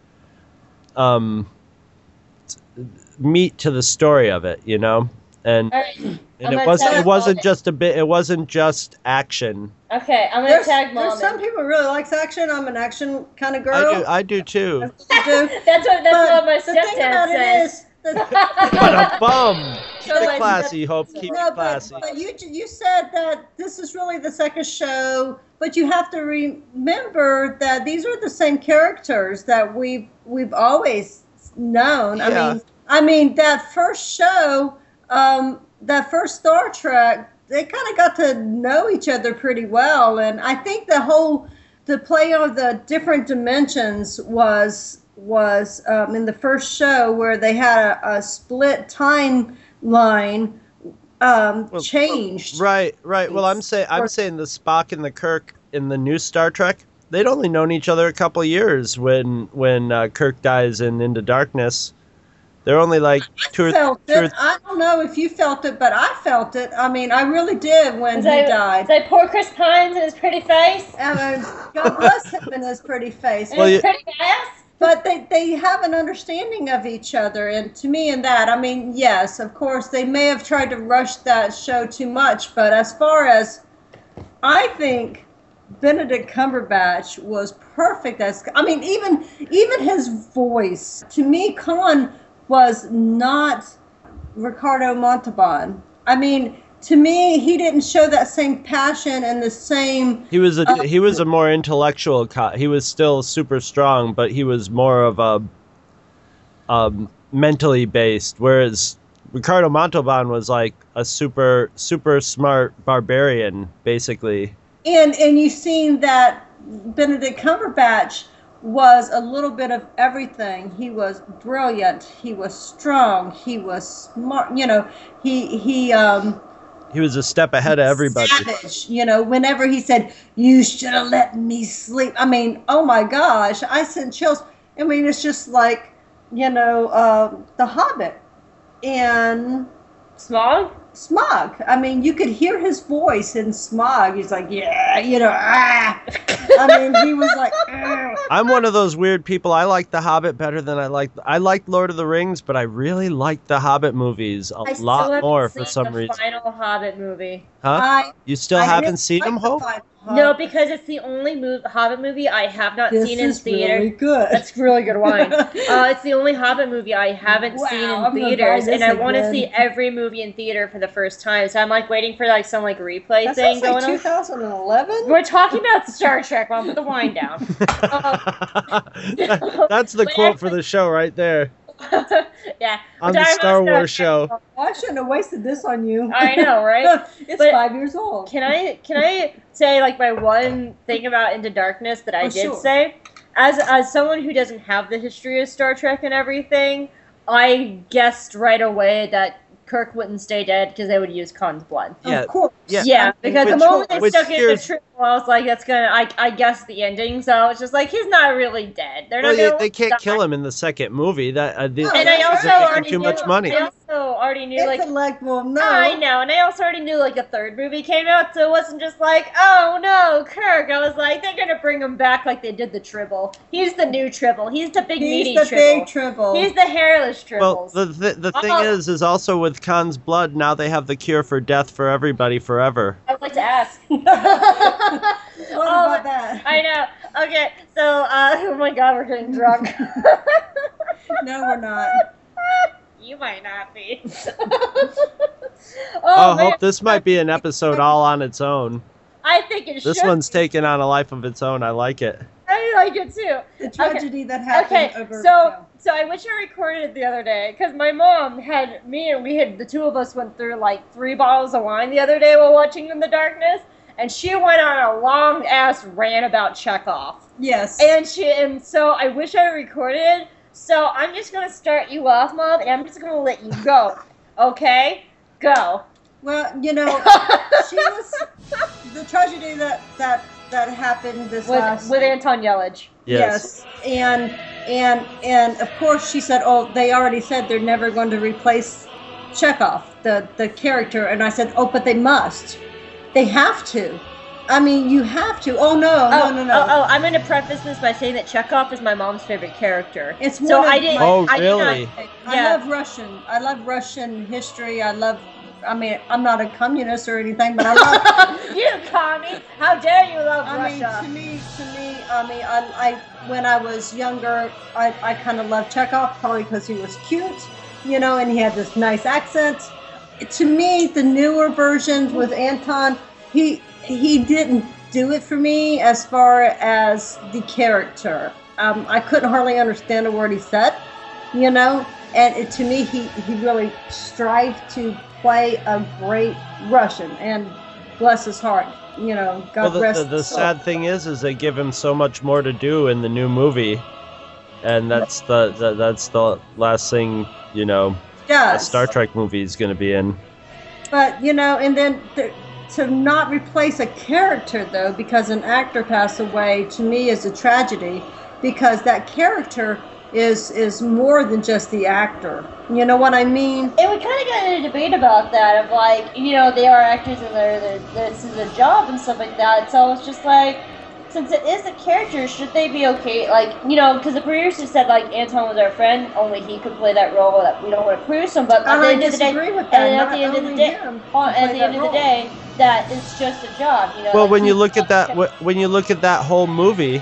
meat to the story of it, and it wasn't just action. Okay, I'm gonna tag Mom. There's some people who really likes action. I'm an action kind of girl. I do too. That's what my stepdad says. What a bum! Keep it classy, Hope. Keep it classy. But you said that this is really the second show, but you have to remember that these are the same characters that we've always known. Yeah. I mean that first show, that first Star Trek, they kind of got to know each other pretty well, and I think the play on the different dimensions was in the first show where they had a split timeline changed. Right. Well, I'm saying the Spock and the Kirk in the new Star Trek, they'd only known each other a couple of years when Kirk dies in Into Darkness. They're only like two or three. I don't know if you felt it, but I felt it. I mean, I really did when he died. Is that poor Chris Pines and his pretty face? God bless him and his pretty face. And his pretty ass? But they have an understanding of each other, and to me in that, I mean, yes, of course, they may have tried to rush that show too much, but as far as, I think Benedict Cumberbatch was perfect even his voice. To me, Khan was not Ricardo Montalban. I mean, to me, he didn't show that same passion and the same. He was a more intellectual. He was still super strong, but he was more of a mentally based. Whereas Ricardo Montalban was like a super smart barbarian, basically. And you've seen that Benedict Cumberbatch was a little bit of everything. He was brilliant. He was strong. He was smart. He was a step ahead of everybody. Savage, whenever he said, "You should have let me sleep." I mean, oh my gosh, I sent chills. I mean, it's just like, The Hobbit and Smog. I mean, you could hear his voice in Smog. He's like, yeah, I mean, he was like, I'm one of those weird people. I like The Hobbit better than I like Lord of the Rings, but I really like the Hobbit movies a lot more for some reason. Final Hobbit movie. Huh? You still haven't seen them, Hope? No, because it's the only Hobbit movie I have not seen in theater. Really good. That's really good wine. It's the only Hobbit movie I haven't seen in theaters, and I want to see every movie in theater for the first time. So I'm like waiting for like some like replay thing going on. 2011. We're talking about Star Trek. Mom, put the wine down. That's the quote for the show right there. Yeah. On the Star Wars show. I shouldn't have wasted this on you. I know, right? It's 5 years old. Can I say like my one thing about Into Darkness that I did say? As someone who doesn't have the history of Star Trek and everything, I guessed right away that Kirk wouldn't stay dead because they would use Khan's blood. Yeah. Of course. Yeah, because the Which- moment they which stuck it in the here's- triple, I was like, that's gonna, I guess the ending. So it's just like, he's not really dead. They're not Well, gonna they can't die. kill him in the second movie. That And I they're also making already too knew, much money. I also already knew, like, It's like, well, no. I know, and I also already knew, like, a third movie came out, so it wasn't just like, oh no, Kirk. I was like, they're gonna bring him back like they did the Tribble. He's the new Tribble. He's the big meaty He's the Tribble. big Tribble. He's the hairless Tribbles. Well, the thing Oh. is also with Khan's blood, now they have the cure for death for everybody forever. I'd like to ask. What Oh, about that? I know. Okay, so, oh my god, we're getting drunk. No, we're not. You might not be. Oh, I man, hope this might be an episode all on its own. I think it This should. one's taking on a life of its own. I like it. I like it too. The tragedy that happened Okay, over. so I wish I recorded it the other day because my mom had me and the two of us went through like 3 bottles of wine the other day while watching In the Darkness, and she went on a long ass rant about Chekhov, Yes. and so I wish I recorded. So I'm just gonna start you off, Mom, and I'm just gonna let you go. Okay, go. Well, she was the tragedy that happened this last With Anton Yelich. Yes. And of course she said, oh, they already said they're never going to replace Chekhov, the character, and I said, oh, but they must. They have to. I mean, you have to. Oh no. I'm going to preface this by saying that Chekhov is my mom's favorite character. It's so one of I didn't. Oh, I did not- really? I Yeah. love Russian. I love Russian history. I mean, I'm not a communist or anything, but I love. You commie! How dare you love I mean, Russia? to me, I when I was younger, I kind of loved Chekhov probably because he was cute, and he had this nice accent. To me, the newer versions with Anton, he didn't do it for me as far as the character. I couldn't hardly understand a word he said, and to me, he really strived to play a great Russian, and bless his heart, God Well, rest the his soul. sad thing is they give him so much more to do in the new movie, and that's the last thing a Yes. Star Trek movie is going to be in. But and then to not replace a character though, because an actor passed away, to me is a tragedy, because that character is more than just the actor. You know what I mean? And we kind of got into a debate about that, of like, they are actors and this is a job and stuff like that. So it's just like, since it is a character, should they be okay? Like, because the producers said, like, Anton was our friend, only he could play that role, that we don't want to produce him. But at the I end of the day, disagree with that. and Not at the end of the only day, him could at play the that end of the role. day, that it's just a job. Well, like, when you he's look at not that, when you look at that whole movie,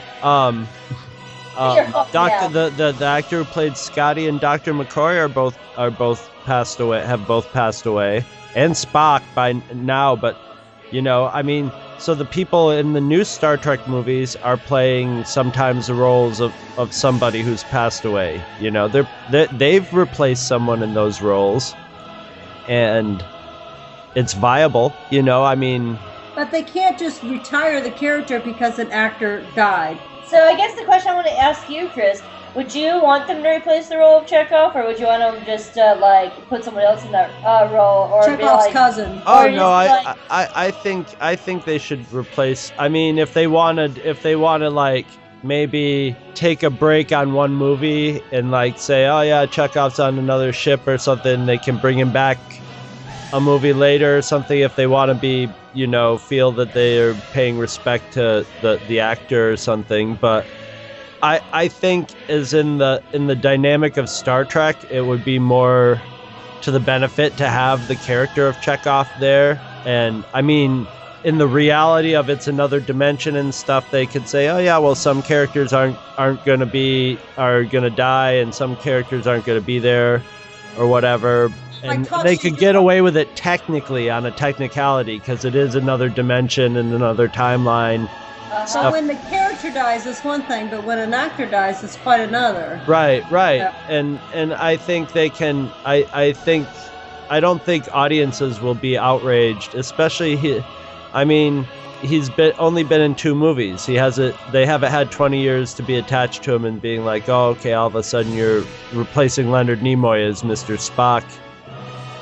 the actor who played Scotty and Dr. McCoy are both passed away, have both passed away, and Spock by now. But so the people in the new Star Trek movies are playing sometimes the roles of somebody who's passed away. They've replaced someone in those roles, and it's viable. But they can't just retire the character because an actor died. So I guess the question I want to ask you, Chris, would you want them to replace the role of Chekhov, or would you want them just to put someone else in that role, or be Chekhov's like, cousin. Oh Or no, just I think they should replace. I mean, if they want to maybe take a break on one movie and say, oh yeah, Chekhov's on another ship or something, they can bring him back a movie later or something if they want to be, feel that they are paying respect to the actor or something. But I think as in the dynamic of Star Trek, it would be more to the benefit to have the character of Chekhov there. And I mean, in the reality of it's another dimension and stuff, they could say, oh yeah, well, some characters are gonna die, and some characters aren't gonna be there, or whatever. And they could get away with it technically on a technicality because it is another dimension and another timeline. But when the character dies, it's one thing, but when an actor dies, it's quite another. Right. Yeah. And I think they can. I don't think audiences will be outraged, especially he's only been in 2 movies. They haven't had 20 years to be attached to him and being like, oh, okay, all of a sudden you're replacing Leonard Nimoy as Mr. Spock.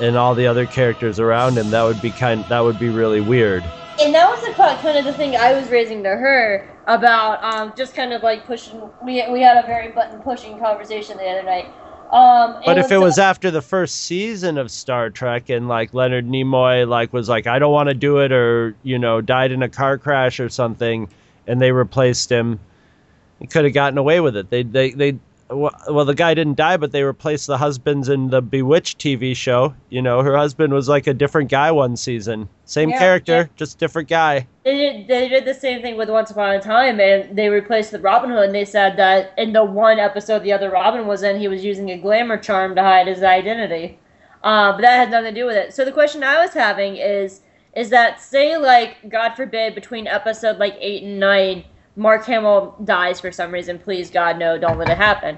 and all the other characters around him, that would be really weird. And that was kind of the thing I was raising to her about just kind of like pushing. We had a very button pushing conversation the other night. But if it was after the first season of Star Trek and like Leonard Nimoy was like, I don't want to do it, or died in a car crash or something, and they replaced him, he could have gotten away with it. Well, the guy didn't die, but they replaced the husbands in the Bewitched TV show. Her husband was like a different guy one season. Same character, just different guy. They did the same thing with Once Upon a Time, and they replaced with Robin Hood, and they said that in the one episode the other Robin was in, he was using a glamour charm to hide his identity. But that had nothing to do with it. So the question I was having is that, say, like, God forbid, between episode, 8 and 9, Mark Hamill dies for some reason. Please, God, no, don't let it happen.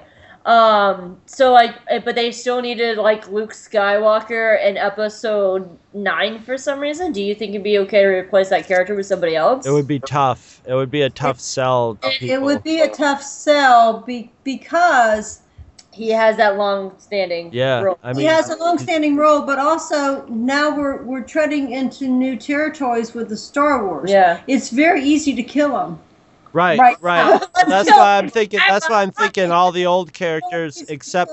But they still needed, Luke Skywalker in episode 9 for some reason. Do you think it'd be okay to replace that character with somebody else? It would be tough. It would be a tough sell to people. It would be a tough sell because he has that long-standing role. He has a long-standing role, but also now we're treading into new territories with the Star Wars. Yeah. It's very easy to kill him. Right. That's why I'm thinking all the old characters except.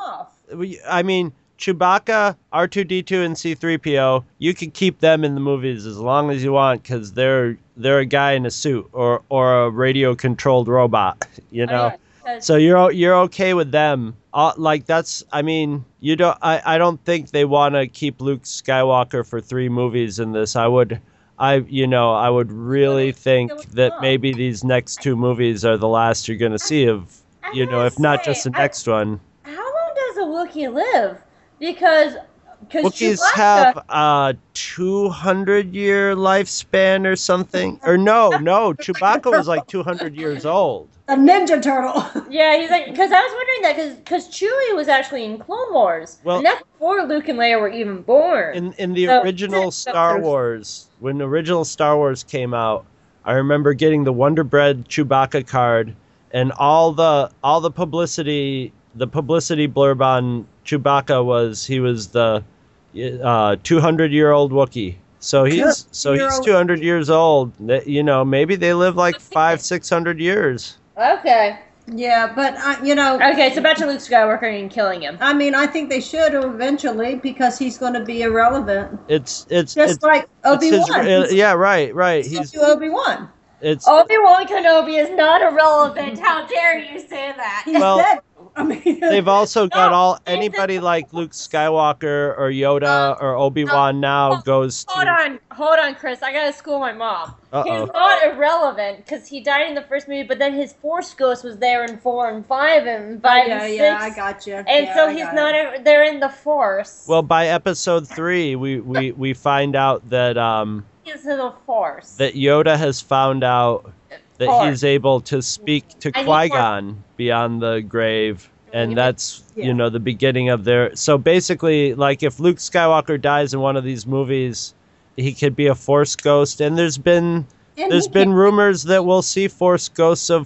I mean, Chewbacca, R2-D2, and C-3PO. You can keep them in the movies as long as you want because they're a guy in a suit or a radio-controlled robot. So you're okay with them. You don't. I don't think they want to keep Luke Skywalker for 3 movies in this. I would really think that maybe these next 2 movies are the last you're going to see of, if not just the next one. How long does a Wookiee live? Because Wookiees Chewbacca have a 200-year lifespan or something. Or no, Chewbacca was 200 years old. A Ninja Turtle. Yeah, he's because I was wondering that because Chewie was actually in Clone Wars. Well, and that's before Luke and Leia were even born. In the original Star Wars, when the original Star Wars came out, I remember getting the Wonder Bread Chewbacca card, and all the publicity blurb on Chewbacca was he was the 200-year-old Wookiee. So he's 200 years old. Maybe they live 500-600 years. Okay. Yeah, but Okay, so back to Luke Skywalker and killing him. I mean, I think they should eventually because he's going to be irrelevant. It's like Obi-Wan. Yeah, right. He's Obi-Wan. Obi-Wan Kenobi is not irrelevant. How dare you say that? He's dead. They've also got anybody like Luke Skywalker or Yoda or Obi-Wan now goes to... Hold on, Chris. I gotta school my mom. Uh-oh. He's not irrelevant because he died in the first movie, but then his Force Ghost was there in 4 and 5 and 5 and 6. Yeah, I got you. And so he's not. They're in the Force. Well, by episode 3, we find out that He's in the Force. that Yoda has found out that he's able to speak to Qui-Gon beyond the grave, and that's the beginning of their. So basically, if Luke Skywalker dies in one of these movies, he could be a Force ghost, and there's been rumors that we'll see Force ghosts of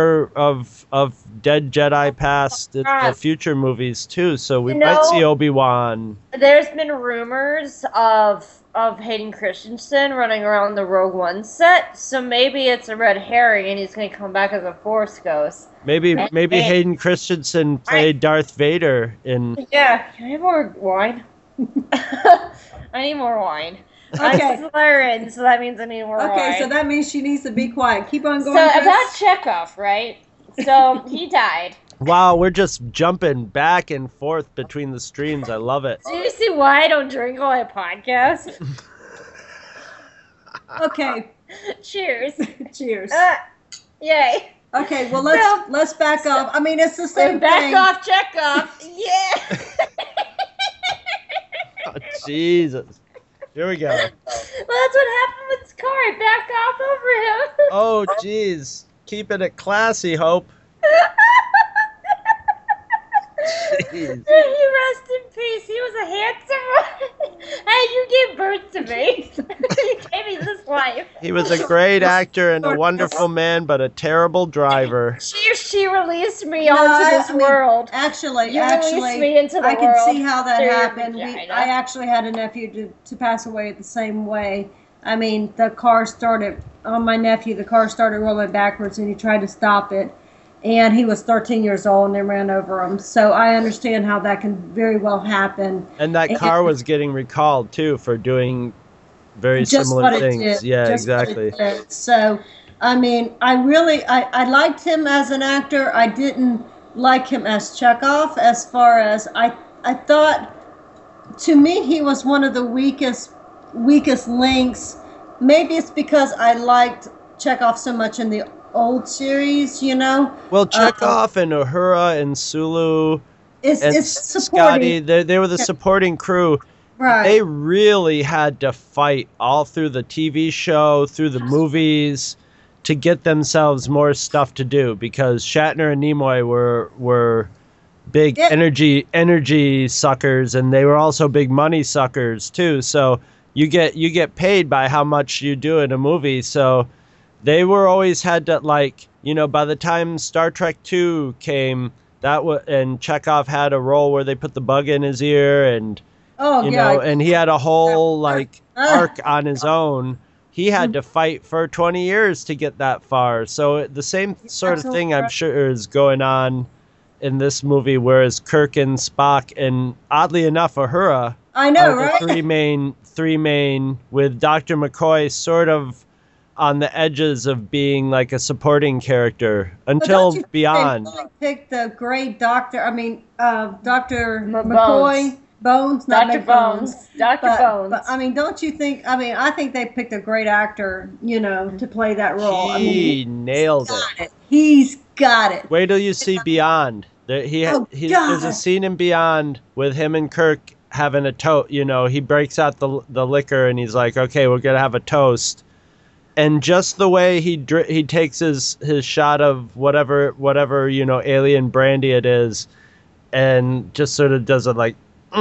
dead Jedi past the future movies too. So we might see Obi-Wan. There's been rumors of Hayden Christensen running around the Rogue One set, so maybe it's a red herring and he's going to come back as a Force ghost. Maybe Hayden Christensen played Darth Vader in. Yeah, can I have more wine? I need more wine. Okay. I'm slurring, so that means I need more wine. Okay, so that means she needs to be quiet. Keep on going. So about Chekhov, right? So he died. Wow, we're just jumping back and forth between the streams. I love it. Do you see why I don't drink while I podcast? Okay. Cheers. Cheers. Yay. Okay, well let's back off. I mean, it's the same back thing. Off, check off. Yeah. Oh, Jesus. Here we go. Well, that's what happened with Scar. I backed off over him. Oh, jeez. Keeping it classy, Hope. Jeez. He rest in peace. He was a handsome one. Hey, you gave birth to me. You gave me this life. He was a great actor and a wonderful man, but a terrible driver. Shh. She released me No, onto this I mean, world. Actually, You released me into the I can world see how that through your happened. vagina. I actually had a nephew to pass away the same way. I mean, the car started on my nephew. The car started rolling backwards, and he tried to stop it. And he was 13 years old, and they ran over him. So I understand how that can very well happen. And that car was getting recalled too for doing very similar things. Yeah, exactly. So, I mean, I liked him as an actor. I didn't like him as Chekhov. As far as I thought, to me, he was one of the weakest links. Maybe it's because I liked Chekhov so much in the old series, you know. Well, Chekhov and Uhura and Sulu and Scotty, they were the supporting crew. Right. They really had to fight all through the TV show, through the movies, to get themselves more stuff to do, because Shatner and Nimoy were big energy suckers, and they were also big money suckers too. So you get paid by how much you do in a movie. So they were always had to, like, you know, by the time Star Trek II came, and Chekhov had a role where they put the bug in his ear, and and he had a whole like arc on his own. He had to fight for 20 years to get that far. So the same sort of thing, I'm sure, is going on in this movie, whereas Kirk and Spock and, oddly enough, Uhura are the three main, with Dr. McCoy sort of on the edges of being like a supporting character until Beyond. They picked the great doctor. I mean, Dr. McCoy. Bones, not Dr. Bones. Dr. Bones. But I mean, don't you think? I mean, I think they picked a great actor, you know, to play that role. He nailed it. He's got it. Wait till you see Beyond. There's a scene in Beyond with him and Kirk having a toast. You know, he breaks out the liquor and he's like, "Okay, we're gonna have a toast." And just the way he takes his shot of whatever you know, alien brandy it is, and just sort of does it like.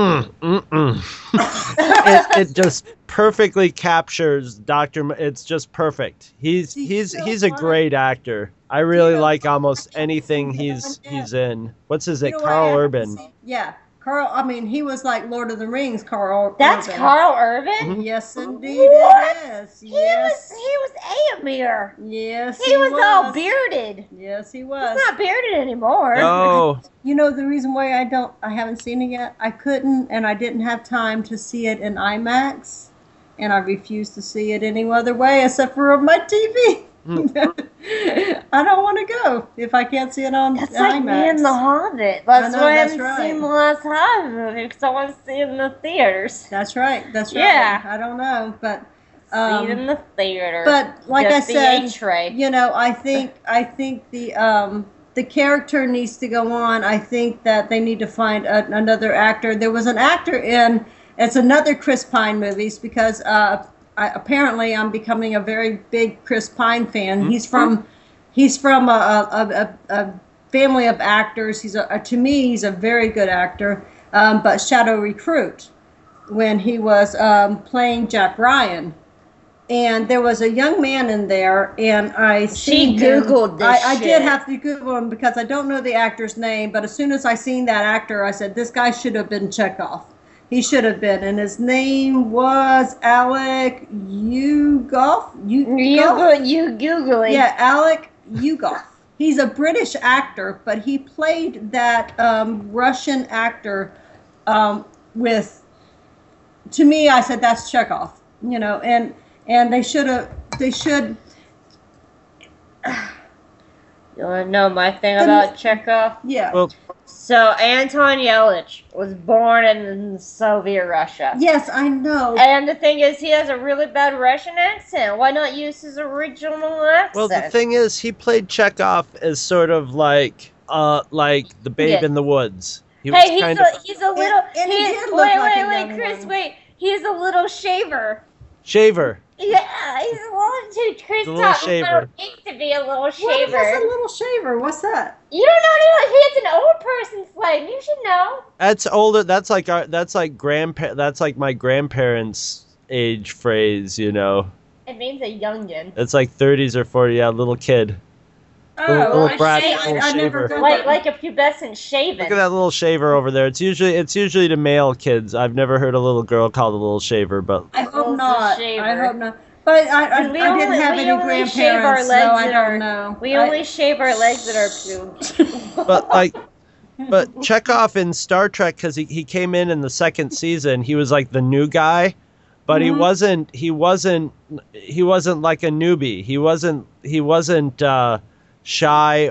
It just perfectly captures Dr. It's just perfect. He's a great actor. I really like almost anything he's in. What's his name? Carl Urban. Yeah, Carl. I mean, he was like Lord of the Rings. Carl. That's Urban. Carl Urban. Mm-hmm. Yes, indeed. What? It is. He Yes. was Aemir. Yes, He was all bearded. Yes, he was. He's not bearded anymore. No. You know the reason why I haven't seen it yet? I couldn't, and I didn't have time to see it in IMAX, and I refused to see it any other way except for on my TV. I don't want to go if I can't see it on That's IMAX. like me and The Hobbit. That's why I haven't right. seen the last Hobbit movie, because I want to see it in the theaters. That's right. Yeah. I don't know, but See it in the theater. but like Just I said, the A-tray. you know, I think the character needs to go on. I think that they need to find another actor. There was an actor in, it's another Chris Pine movies, because apparently I'm becoming a very big Chris Pine fan. Mm-hmm. He's from a family of actors. To me, he's a very good actor. But Shadow Recruit, when he was playing Jack Ryan. And there was a young man in there, and She Googled this I shit. did have to Google him because I don't know the actor's name, but as soon as I seen that actor, I said, this guy should have been Chekhov. He should have been. And his name was Alec Ugoff. You Google it. Yeah, Alec Ugoff. He's a British actor, but he played that Russian actor with, to me, I said, that's Chekhov. You know, and they should. You want to know my thing about Chekhov? Yeah. Well, So Anton Yelchin was born in Soviet Russia. Yes, I know. And the thing is, he has a really bad Russian accent. Why not use his original accent? well, the thing is, he played Chekhov as sort of like the babe in the woods. He was he's a little. And he did look like a young Chris, one. wait. He's a little shaver. Shaver. Yeah, he's a little too. Chris The little taught me shaver. how it means to be a little What is shaver. a little shaver? What's that? You don't know? It's an old person's slang. You should know. That's older. That's like That's like my grandparents' age phrase. You know. It means a youngin. It's like 30s or 40. Yeah, little kid. Little I brat, see. little I never shaver. got Like a pubescent shaven. Look at that little shaver over there. It's usually to male kids. I've never heard a little girl called a little shaver, but I hope Little not. shaver. I hope not. But I We didn't only- have we any only shave our grandparents, so legs I and don't our- know. We only shave our legs at our pubes. but Chekhov in Star Trek, because he came in the second season, he was like the new guy, but he wasn't like a newbie. He wasn't shy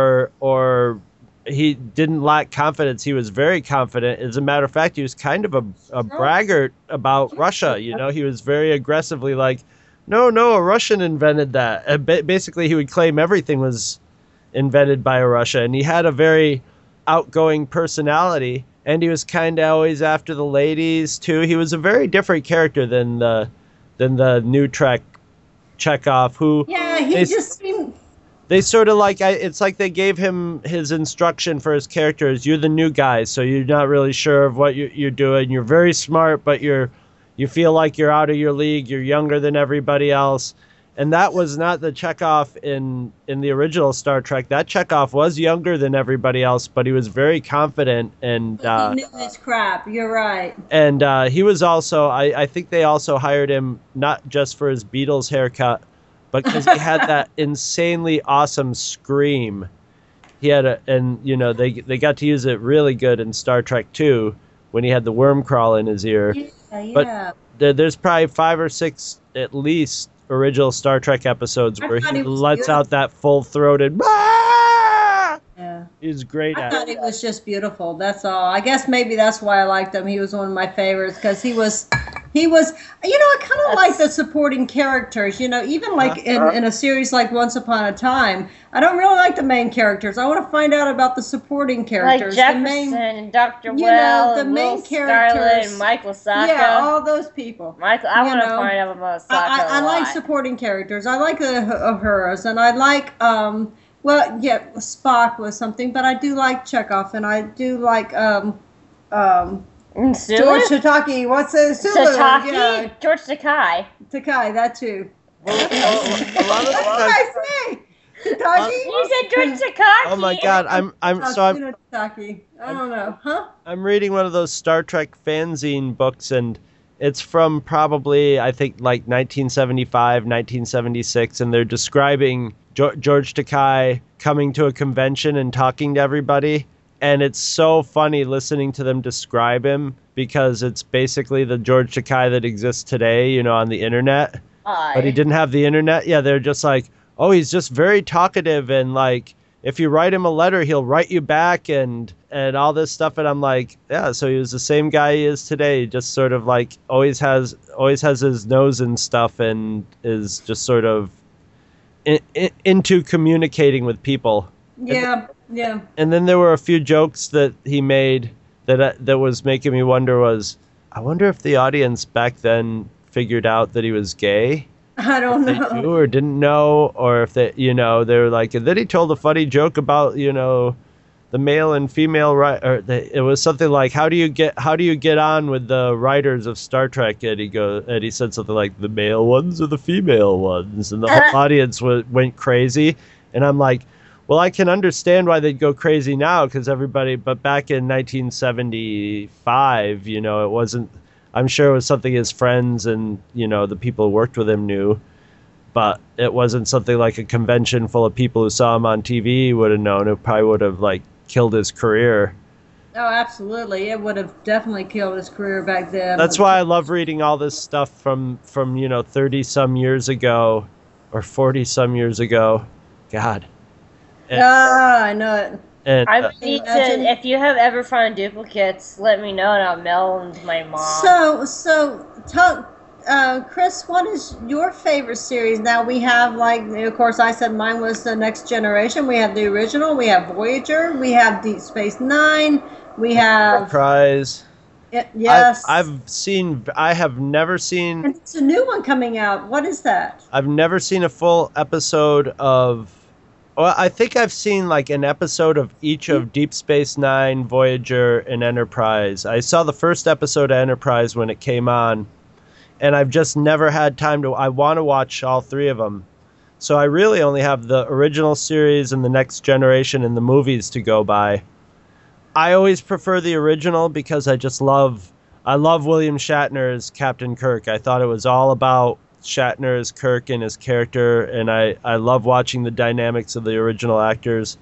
or he didn't lack confidence. He was very confident. As a matter of fact, he was kind of a braggart about Russia. You know, he was very aggressively like, no, a Russian invented that. And basically, he would claim everything was invented by Russia, and he had a very outgoing personality, and he was kind of always after the ladies too. He was a very different character than the new Trek Chekhov, who Yeah, he just seemed. they sort of like it's like they gave him his instruction for his characters. You're the new guy, so you're not really sure of what you're doing. You're very smart, but you feel like you're out of your league. You're younger than everybody else. And that was not the Chekhov in the original Star Trek. That Chekhov was younger than everybody else, but he was very confident and He knew his crap. You're right. and he was also I think they also hired him not just for his Beatles haircut, but because he had that insanely awesome scream. He had they got to use it really good in Star Trek 2 when he had the worm crawl in his ear. Yeah. There's probably 5 or 6 at least original Star Trek episodes where thought he he was lets beautiful. out that full-throated. Yeah. He's great I at thought it. he was just beautiful. That's all. I guess maybe that's why I liked him. He was one of my favorites because he was. I kind of like the supporting characters. Even like in a series like Once Upon a Time, I don't really like the main characters. I want to find out about the supporting Like characters. Jefferson the main, and Dr. you Well, know, the and main Will Scarlet characters. and Michael Sacco. yeah, all those people. Michael, I you want to know, find out about Sacco I a like lot. supporting characters. I like the Uhura's, and I like Spock was something, but I do like Chekhov, and I do like And Sulu? George Tataki. What's it? Sulu. Tataki? Yeah, George Takai. Takai. That too. A lot of the What times- did I say? Tataki. You said George Takaki. oh my God, I'm Tataki. I don't know, huh? I'm reading one of those Star Trek fanzine books, and it's from probably, I think, like 1975, 1976, and they're describing George Takei coming to a convention and talking to everybody, and it's so funny listening to them describe him because it's basically the George Takei that exists today, on the internet, but he didn't have the internet. Yeah, they're just like, oh, he's just very talkative, and like, if you write him a letter, he'll write you back and all this stuff. And I'm like, yeah, so he was the same guy he is today. Just sort of like always has his nose in stuff and is just sort of into communicating with people. Yeah. And then there were a few jokes that he made that was making me wonder I wonder if the audience back then figured out that he was gay. I don't They know. knew or didn't know, or if they were like, and then he told a funny joke about the male and female it was something like, how do you get on with the writers of Star Trek, and he said something like, the male ones or the female ones, and the whole audience went crazy. And I'm like, well, I can understand why they'd go crazy now, because but back in 1975, it wasn't. I'm sure it was something his friends and, the people who worked with him knew, but it wasn't something like a convention full of people who saw him on TV would have known. It probably would have, like, killed his career. Oh, absolutely. It would have definitely killed his career back then. That's why I love reading all this stuff from 30-some years ago or 40-some years ago. God. I know it. And I would need Imagine- to. If you have ever found duplicates, let me know and I'll mail them to my mom. So, Chris, what is your favorite series? Now we have, of course, I said mine was The Next Generation. We have the original. We have Voyager. We have Deep Space Nine. We have Enterprise. Yes. I have never seen. And it's a new one coming out. What is that? I've never seen a full episode of. Well, I think I've seen like an episode of each of Deep Space Nine, Voyager, and Enterprise. I saw the first episode of Enterprise when it came on, and I've just never had time to. I want to watch all 3 of them, So I really only have the original series and the Next Generation and the movies to go by. I always prefer the original because I love William Shatner as Captain Kirk. I thought it was all about Shatner as Kirk and his character, and I love watching the dynamics of the original actors.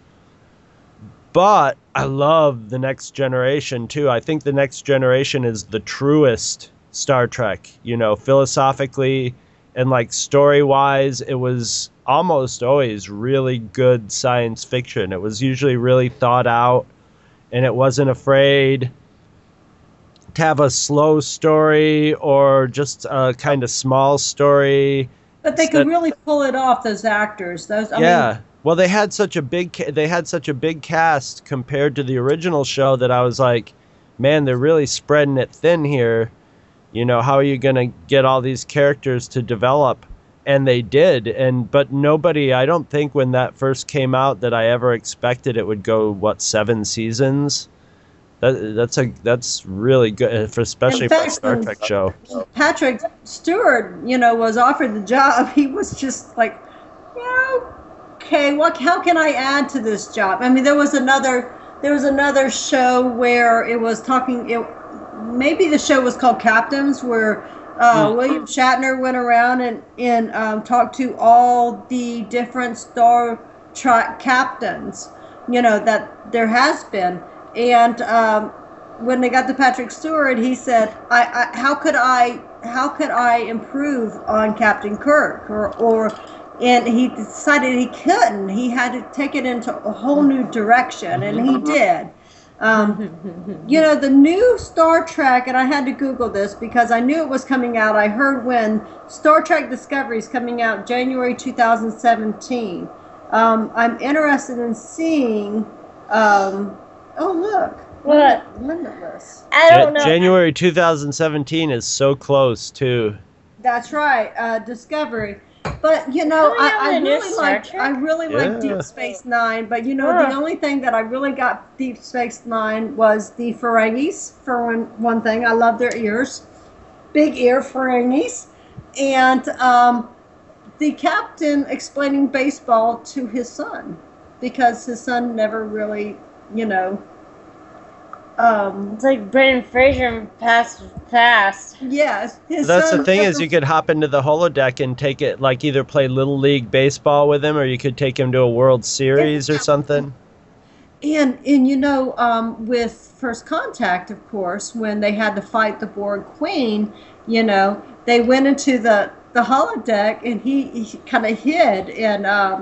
But I love the Next Generation too. I think the Next Generation is the truest Star Trek, philosophically and like story-wise. It was almost always really good science fiction. It was usually really thought out, and it wasn't afraid to have a slow story or just a kind of small story. But they could really pull it off, those actors. I mean, well, they had such a big cast compared to the original show that I was like, man, they're really spreading it thin here. How are you going to get all these characters to develop? And they did. But nobody, I don't think when that first came out that I ever expected it would go, 7 seasons? That's really good, especially for a Star Trek show. Patrick Stewart, was offered the job. He was just like, okay, how can I add to this job? I mean, there was another show where it was maybe the show was called Captains, where William Shatner went around and talked to all the different Star Trek captains, that there has been. And when they got to Patrick Stewart, he said, "How could I improve on Captain Kirk?" And he decided he couldn't. He had to take it into a whole new direction, and he did. The new Star Trek, and I had to Google this because I knew it was coming out. I heard when Star Trek Discovery is coming out January 2017. I'm interested in seeing. Oh, look. What? Limitless. I don't know. January 2017 is so close, too. That's right. Discovery. But, I really like Deep Space Nine. But, the only thing that I really got Deep Space Nine was the Ferengis, for one thing. I love their ears. Big ear Ferengis. And the captain explaining baseball to his son. Because his son never really... it's like Brendan Fraser past. Yes. That's the thing is you could hop into the holodeck and take it, like either play Little League Baseball with him or you could take him to a World Series or something. And with First Contact, of course, when they had to fight the Borg Queen, they went into the holodeck and he kind of hid in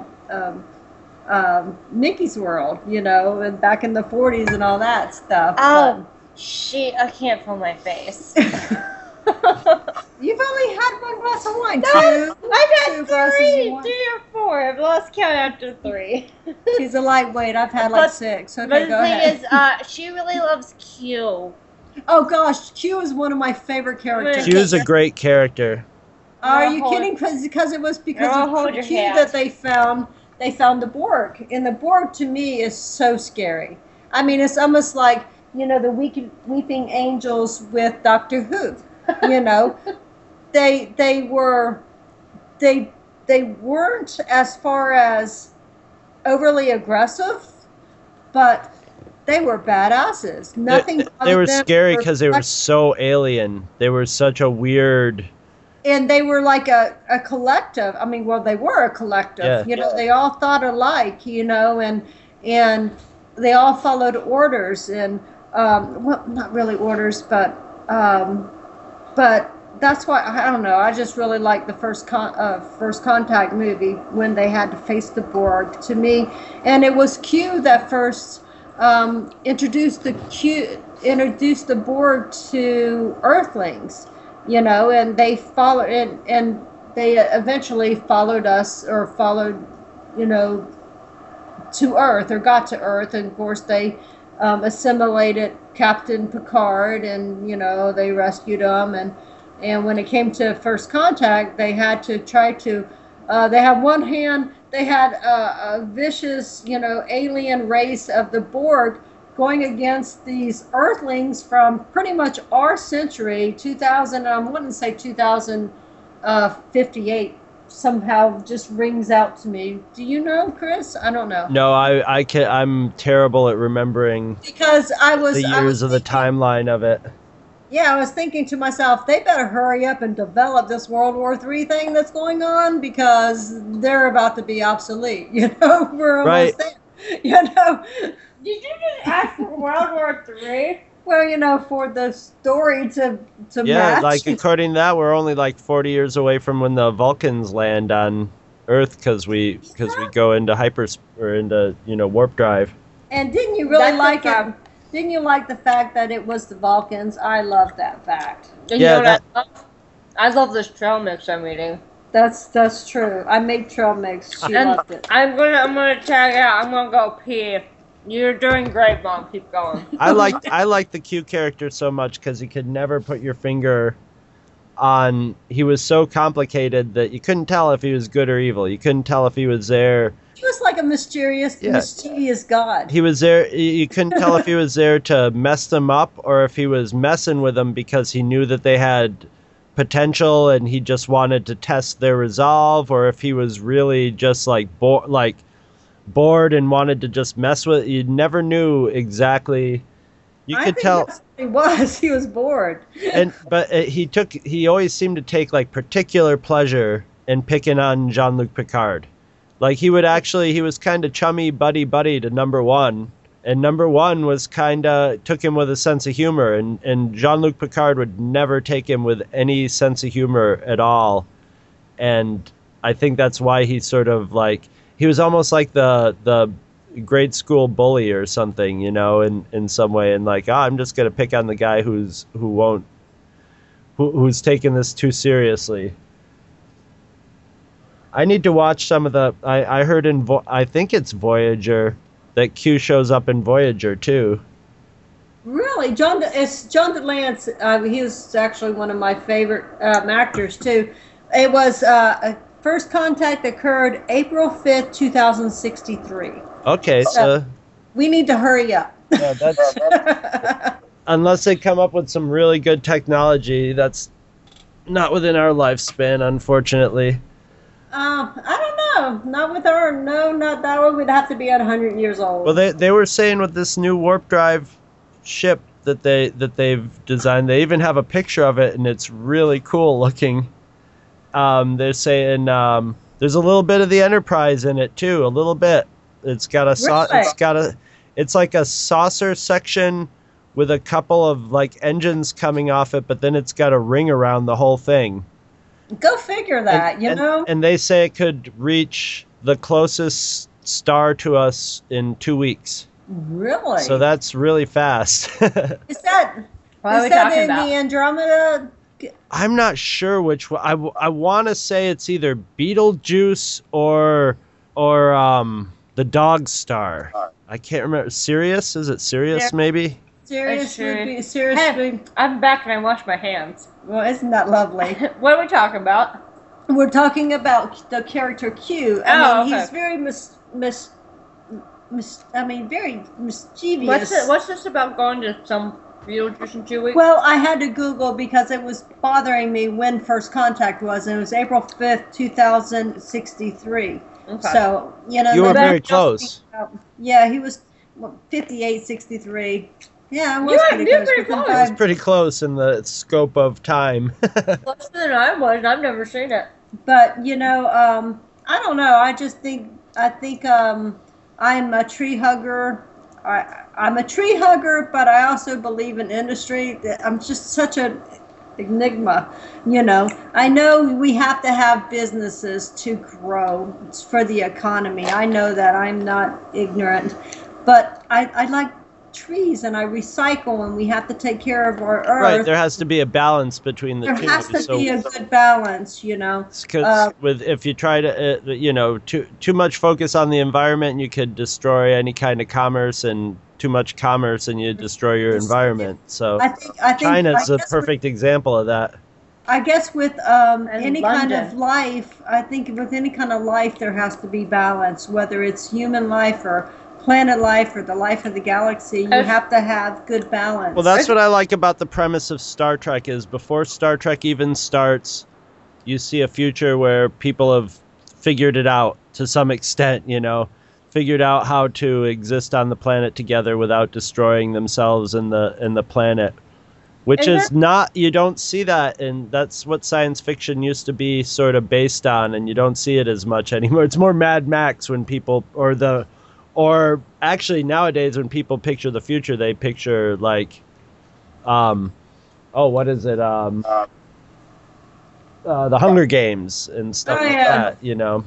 Mickey's World, and back in the 40s and all that stuff. Oh, I can't feel my face. You've only had one glass of wine. No, I've had 3 or 4. I've lost count after 3. She's a lightweight. I've had like 6. Okay, but go ahead. The thing is, she really loves Q. Oh gosh, Q is one of my favorite characters. Q is a great character. Are you kidding? Because it was because of Q that they found the Borg. And the Borg, to me, is so scary. I mean, it's almost like, the Weeping Angels with Doctor Who. They weren't as far as overly aggressive, but they were badasses. They were scary because they were so alien. They were such a weird... And they were like a collective. I mean, they were a collective. Yeah. They all thought alike, and they all followed orders. And, not really orders, but that's why, I don't know, I just really like the First Contact movie when they had to face the Borg, to me. And it was Q that first introduced the Borg to Earthlings. And they followed, and they eventually followed us, or followed, to Earth, or got to Earth, and of course they assimilated Captain Picard, and they rescued him, and when it came to First Contact, they had to try to, they had one hand, they had a vicious, alien race of the Borg going against these Earthlings from pretty much our century, 2000, I wouldn't say 2058 somehow just rings out to me. Do you know, Chris? I don't know. No, I'm terrible at remembering Because I was the years of the timeline of it. Yeah, I was thinking to myself, they better hurry up and develop this World War III thing that's going on because they're about to be obsolete. You know, we're almost there. You know. Did you just ask for World War III? Well, you know, for the story to Yeah, match. like according to that, we're only like 40 years away from when the Vulcans land on Earth because we go into warp drive. And didn't you really That's like a it? Didn't you like the fact that it was the Vulcans? I love that fact. And Yeah, you know what I love this trail mix I'm eating. That's true. I made trail mix. She And loved it. I'm gonna tag out. I'm gonna go pee. You're doing great, Mom. Keep going. I liked the Q character so much because he could never put your finger on. He was so complicated that you couldn't tell if he was good or evil. You couldn't tell if he was there. He was like a mischievous god. He was there. You couldn't tell if he was there to mess them up or if he was messing with them because he knew that they had potential and he just wanted to test their resolve, or if he was really just like bored and wanted to just mess with. You never knew exactly. You could tell. That's what he was bored. But he always seemed to take like particular pleasure in picking on Jean-Luc Picard. Like he was kind of chummy buddy to number one, and number one was took him with a sense of humor, and Jean-Luc Picard would never take him with any sense of humor at all, and I think that's why he sort of like. He was almost like the grade school bully or something, you know, in some way, and like, I'm just gonna pick on the guy who's taking this too seriously. I need to watch some of the. I heard I think it's Voyager that Q shows up in Voyager too. Really, it's John DeLance. He was actually one of my favorite actors too. It was. First contact occurred April 5th, 2063. Okay, so we need to hurry up. Yeah, that's unless they come up with some really good technology, that's not within our lifespan, unfortunately. I don't know. Not with our not that one. We'd have to be at 100 years old. Well, they were saying with this new warp drive ship that they've designed, they even have a picture of it, and it's really cool looking. They're saying there's a little bit of the Enterprise in it too, a little bit. It's got it's like a saucer section with a couple of like engines coming off it, but then it's got a ring around the whole thing. Go figure that, you know. And they say it could reach the closest star to us in 2 weeks. Really? So that's really fast. Is that in the Andromeda? I'm not sure which one. I want to say it's either Betelgeuse or the Dog Star. I can't remember. Sirius? Is it Sirius? Maybe. Sirius would be Sirius. Hey, I'm back and I washed my hands. Well, isn't that lovely? What are we talking about? We're talking about the character Q. He's very very mischievous. What's this about going to some Beetlejuice in 2 weeks? Well, I had to Google because it was bothering me when first contact was, and it was April 5th, 2063. Okay. So, you know. You were very close. Yeah, he was 58, 63. Yeah, I was pretty close. Pretty close. It was pretty close in the scope of time. Closer than I was, and I've never seen it. But, you know, I don't know. I think I'm a tree hugger. I'm a tree hugger, but I also believe in industry. I'm just such an enigma, you know. I know we have to have businesses to grow for the economy. I know that. I'm not ignorant. But I like trees, and I recycle, and we have to take care of our earth. Right, there has to be a balance between the two. There has to be a good balance, you know. Because if you try to, too much focus on the environment, you could destroy any kind of commerce, and too much commerce, and you destroy your environment. So I think China's a perfect example of that. I guess with any kind of life, I think with any kind of life, there has to be balance, whether it's human life or planet life or the life of the galaxy. You have to have good balance. Well, that's what I like about the premise of Star Trek is before Star Trek even starts, you see a future where people have figured it out to some extent, figured out how to exist on the planet together without destroying themselves and the planet. Which is not, you don't see that, and that's what science fiction used to be sort of based on, and you don't see it as much anymore. It's more Mad Max when people, or actually nowadays when people picture the future, they picture like, what is it? The Hunger Games and stuff like that,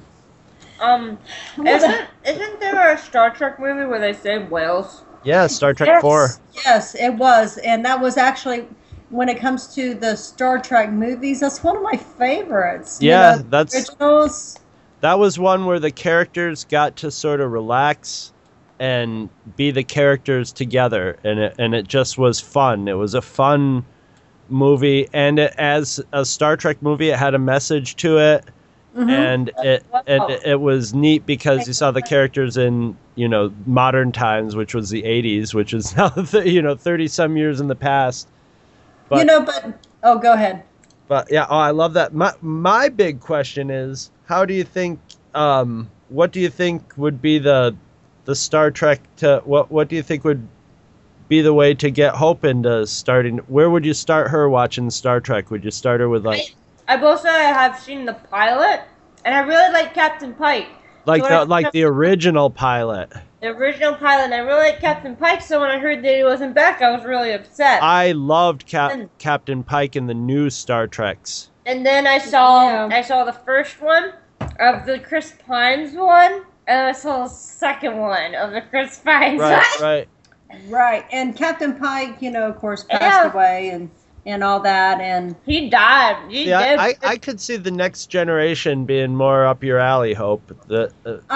Isn't there a Star Trek movie where they save whales? Yeah, Star Trek 4. Yes, it was. And that was actually, when it comes to the Star Trek movies, that's one of my favorites. Yeah, originals. That was one where the characters got to sort of relax and be the characters together. And it just was fun. It was a fun movie. And as a Star Trek movie, it had a message to it. Mm-hmm. And it was neat because you saw the characters in, modern times, which was the 80s, which is now, 30 some years in the past. But, go ahead. But yeah, I love that. My big question is, how do you think, what do you think would be the Star Trek what do you think would be the way to get Hope into starting? Where would you start her watching Star Trek? Would you start her with I have seen the pilot, and I really like Captain Pike. The original pilot. The original pilot, and I really like Captain Pike, so when I heard that he wasn't back, I was really upset. I loved Captain Pike in the new Star Treks. And then I saw the first one of the Chris Pines one, and I saw the second one of the Chris Pines one. Right, and Captain Pike, of course, passed away, and all that, and he died. I could see the next generation being more up your alley, Hope. But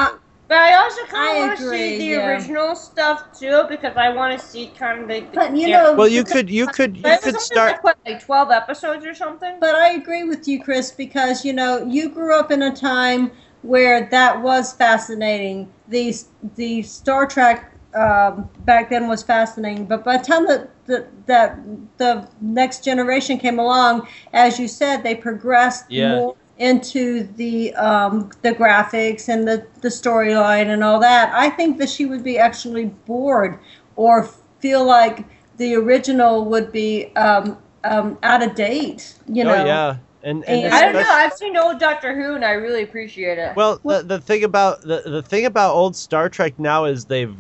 I also kind of want to see the original stuff too, because I want to see kind of the. But well, you could start like 12 episodes or something. But I agree with you, Chris, because you grew up in a time where that was fascinating. The Star Trek back then was fascinating, but by the time that the next generation came along, as you said, they progressed more into the graphics and the storyline and all that. I think that she would be actually bored or feel like the original would be out of date. Oh yeah. And I don't know. I've seen old Doctor Who, and I really appreciate it. Well, the thing about old Star Trek now is they've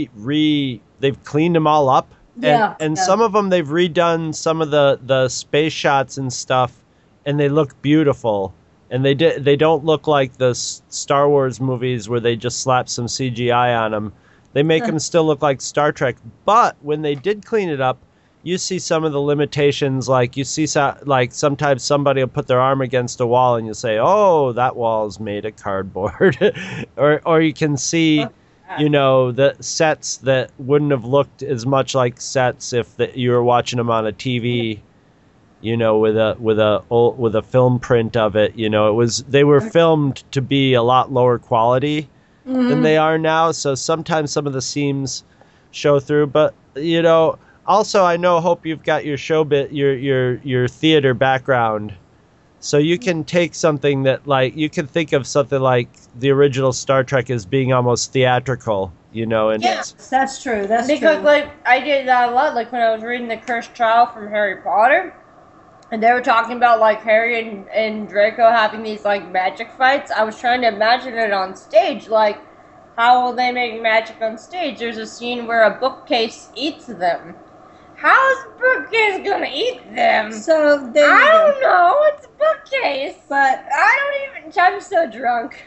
cleaned them all up, and some of them they've redone some of the space shots and stuff, and they look beautiful. And they don't look like the Star Wars movies where they just slap some CGI on them. They make them still look like Star Trek. But when they did clean it up, you see some of the limitations. Like you see, sometimes somebody will put their arm against a wall, and you say, "Oh, that wall's made of cardboard," or you can see, the sets that wouldn't have looked as much like sets if you were watching them on a TV. With a film print of it. They were filmed to be a lot lower quality than they are now. So sometimes some of the seams show through. But also I know, Hope, you've got your your theater background, so you can take something that you can think of something like the original Star Trek as being almost theatrical. And that's true. That's because true. I did that a lot. Like when I was reading The Cursed Child from Harry Potter. And they were talking about Harry and Draco having these magic fights. I was trying to imagine it on stage. How will they make magic on stage? There's a scene where a bookcase eats them. How is a bookcase gonna eat them? So I don't know. It's a bookcase. But I'm so drunk.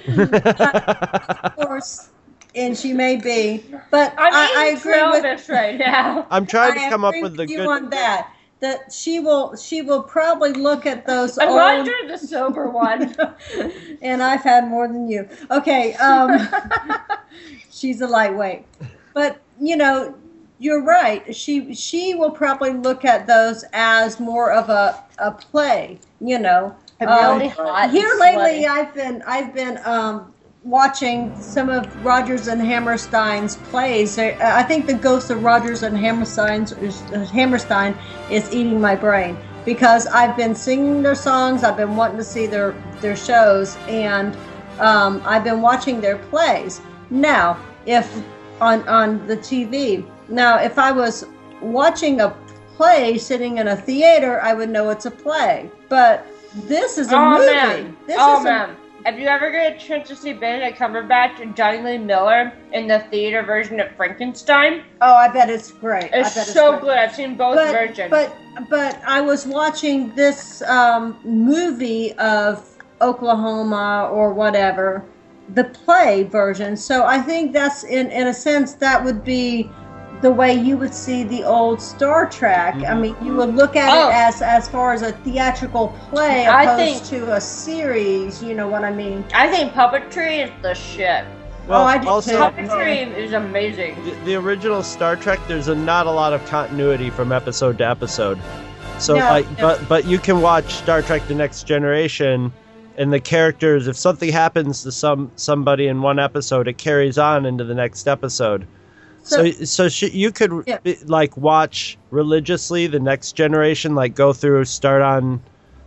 Of course, and she may be. But I agree with this right now. I'm trying to come up with the good on that. That she will probably look at those. I'm Roger the sober one, and I've had more than you. Okay, she's a lightweight, but you're right. She will probably look at those as more of a play. Really hot. Here lately, I've been watching some of Rodgers and Hammerstein's plays. I think the ghost of Rodgers and Hammerstein is eating my brain. because I've been singing their songs, I've been wanting to see their shows, and I've been watching their plays. Now, if on the TV, now if I was watching a play sitting in a theater, I would know it's a play. But this is a movie. Man. This oh is man. Have you ever get a chance to see Benedict Cumberbatch and Johnny Lee Miller in the theater version of Frankenstein? Oh, I bet it's great. It's so good. I've seen both versions. But I was watching this movie of Oklahoma or whatever, the play version. So I think that's in a sense that would be the way you would see the old Star Trek. I mean, you would look at it as far as a theatrical play opposed to a series. You know what I mean? I think puppetry is the shit. Well, I do also, too. Puppetry is amazing. The original Star Trek, there's not a lot of continuity from episode to episode. So, No. but you can watch Star Trek: The Next Generation, and the characters, if something happens to somebody in one episode, it carries on into the next episode. So you could like watch religiously The Next Generation, like go through start on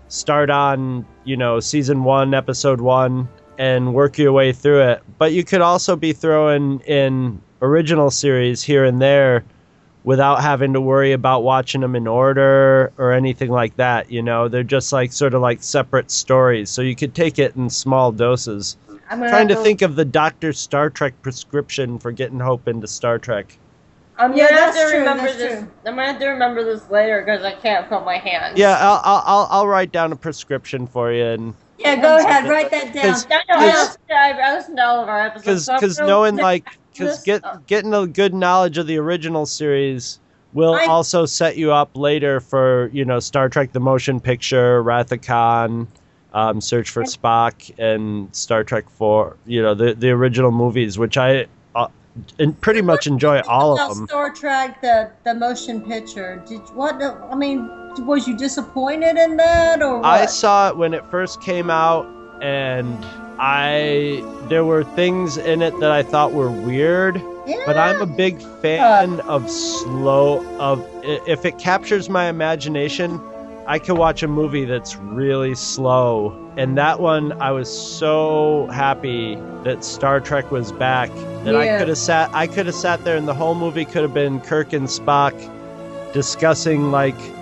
season 1, episode 1, and work your way through it. But you could also be throwing in original series here and there without having to worry about watching them in order or anything like that. They're just like sort of like separate stories. So you could take it in small doses. I'm trying to think of the Dr. Star Trek prescription for getting Hope into Star Trek. I'm gonna have to remember this. I'm gonna have to remember this later because I can't put my hands. Yeah, I'll write down a prescription for you and. Yeah, go ahead, write that down. I listened to all of our episodes. Because getting a good knowledge of the original series will also set you up later for Star Trek: The Motion Picture, Wrath of Khan. Search for Spock, and Star Trek 4, the original movies, which I pretty much enjoy all of them. Star Trek, the motion picture. Was you disappointed in that, or what? I saw it when it first came out, and there were things in it that I thought were weird. Yeah. But I'm a big fan of if it captures my imagination, I could watch a movie that's really slow. And that one, I was so happy that Star Trek was back that I could have sat there, and the whole movie could have been Kirk and Spock discussing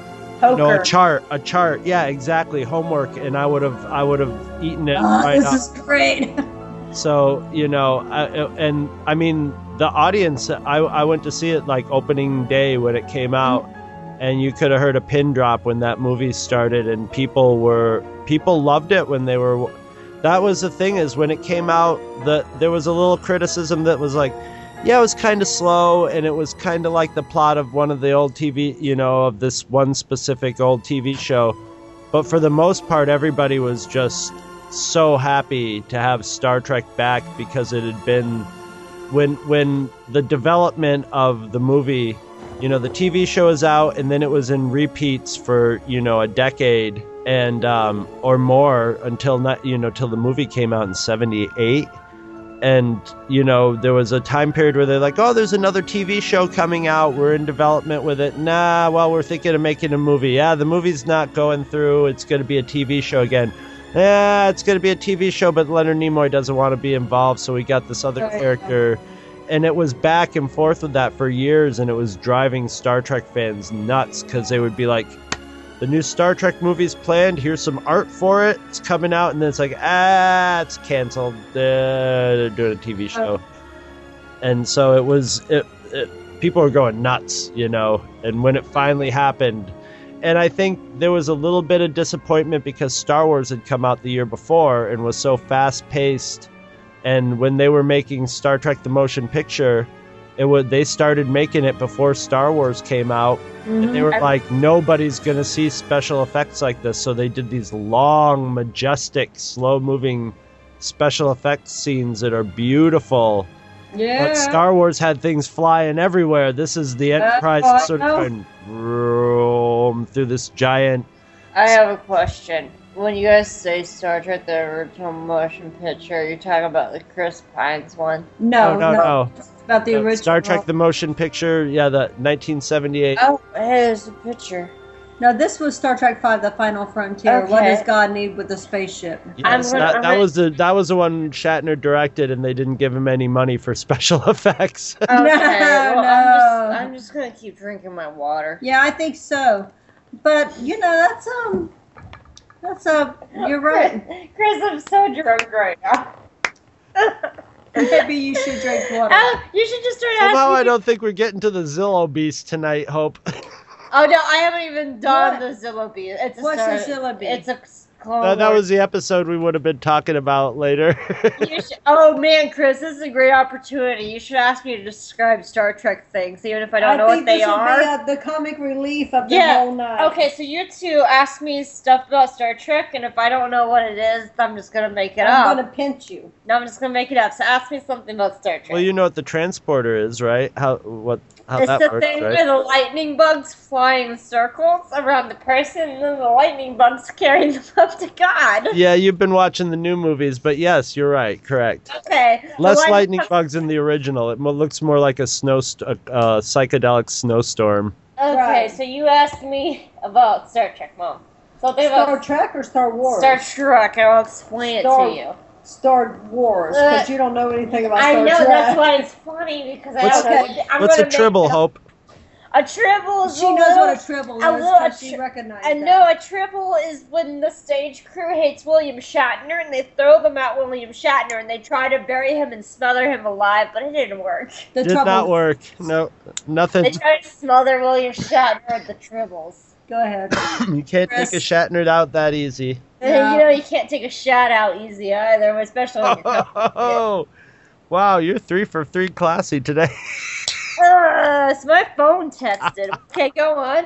a chart. Yeah, exactly. Homework, and I would have eaten it right up. This is great. So, and I mean, the audience, I went to see it like opening day when it came out. And you could have heard a pin drop when that movie started, and people loved it when they were. That was the thing, is when it came out, there was a little criticism that was like, yeah, it was kind of slow, and it was kind of like the plot of one of the old TV, of this one specific old TV show. But for the most part, everybody was just so happy to have Star Trek back, because it had been when the development of the movie. The TV show is out, and then it was in repeats for, a decade and or more until till the movie came out in 1978. And, there was a time period where they're like, oh, there's another TV show coming out. We're in development with it. Nah, well, we're thinking of making a movie. Yeah, the movie's not going through. It's going to be a TV show again. Yeah, it's going to be a TV show, but Leonard Nimoy doesn't want to be involved, so we got this other character. And it was back and forth with that for years, and it was driving Star Trek fans nuts, because they would be like, the new Star Trek movie's planned, here's some art for it, it's coming out, and then it's like, it's canceled, they're doing a TV show. And so people were going nuts, and when it finally happened, and I think there was a little bit of disappointment because Star Wars had come out the year before and was so fast-paced. And when they were making Star Trek: The Motion Picture, they started making it before Star Wars came out, and they were like, nobody's gonna see special effects like this. So they did these long, majestic, slow-moving special effects scenes that are beautiful. Yeah. But Star Wars had things flying everywhere. This is the Enterprise sort of going through this giant. I have a question. When you guys say Star Trek, the original motion picture, you're talking about the Chris Pines one? No. It's about the original. Star Trek, the motion picture, the 1978. Oh, here's the picture. No, this was Star Trek V: The Final Frontier. What Okay. does God need with the spaceship? Yes, that was the one Shatner directed, and they didn't give him any money for special effects. Okay, well, No. I'm just gonna keep drinking my water. Yeah, I think so. But you know, you're right. Chris, I'm so drunk right now. Maybe you should drink water. You should just start asking Somehow I me- don't think we're getting to the Zillow Beast tonight, Hope. Oh no, I haven't even done What? the Zillow Beast. It's a What's Star- the Zillow Beast? It's a Clone That Wars. was the episode we would have been talking about later. Oh man, Chris, this is a great opportunity. You should ask me to describe Star Trek things, even if I don't know what they are. I think this would be the comic relief of the Yeah. whole night. Okay, so you two ask me stuff about Star Trek, and if I don't know what it is, I'm just gonna make it up. I'm gonna pinch you. No, I'm just gonna make it up. So ask me something about Star Trek. Well, you know what the transporter is, right? How it's that the works, thing right? where the lightning bugs fly in circles around the person, and then the lightning bugs carry them up to God. Yeah, you've been watching the new movies, but yes, you're right. Correct. Okay. the Less lightning lightning bugs- bugs in the original. It looks more like a psychedelic snowstorm. Okay, Right. so you asked me about Star Trek, Mom. Something Star about Trek or Star Wars? Star Trek, and I'll explain it Star- to you. Star Wars, because you don't know anything about I Star know, Trek. that's why it's funny, because I What's- don't know. I'm What's a gonna make tribble, it up. Hope? A tribble is She a knows little, what a tribble a is little- because she recognized I that. know a tribble is when the stage crew hates William Shatner and they throw them at William Shatner and they try to bury him and smother him alive, but it didn't work. The Did trouble. not work. No, nothing. They tried to smother William Shatner at the tribbles. Go ahead. You can't take a Chris. Shatner out that easy. Yeah. You know, you can't take a shot out easy either, especially when you're Oh, wow, you're 3 for 3 classy today. It's my phone tested. Okay, go on.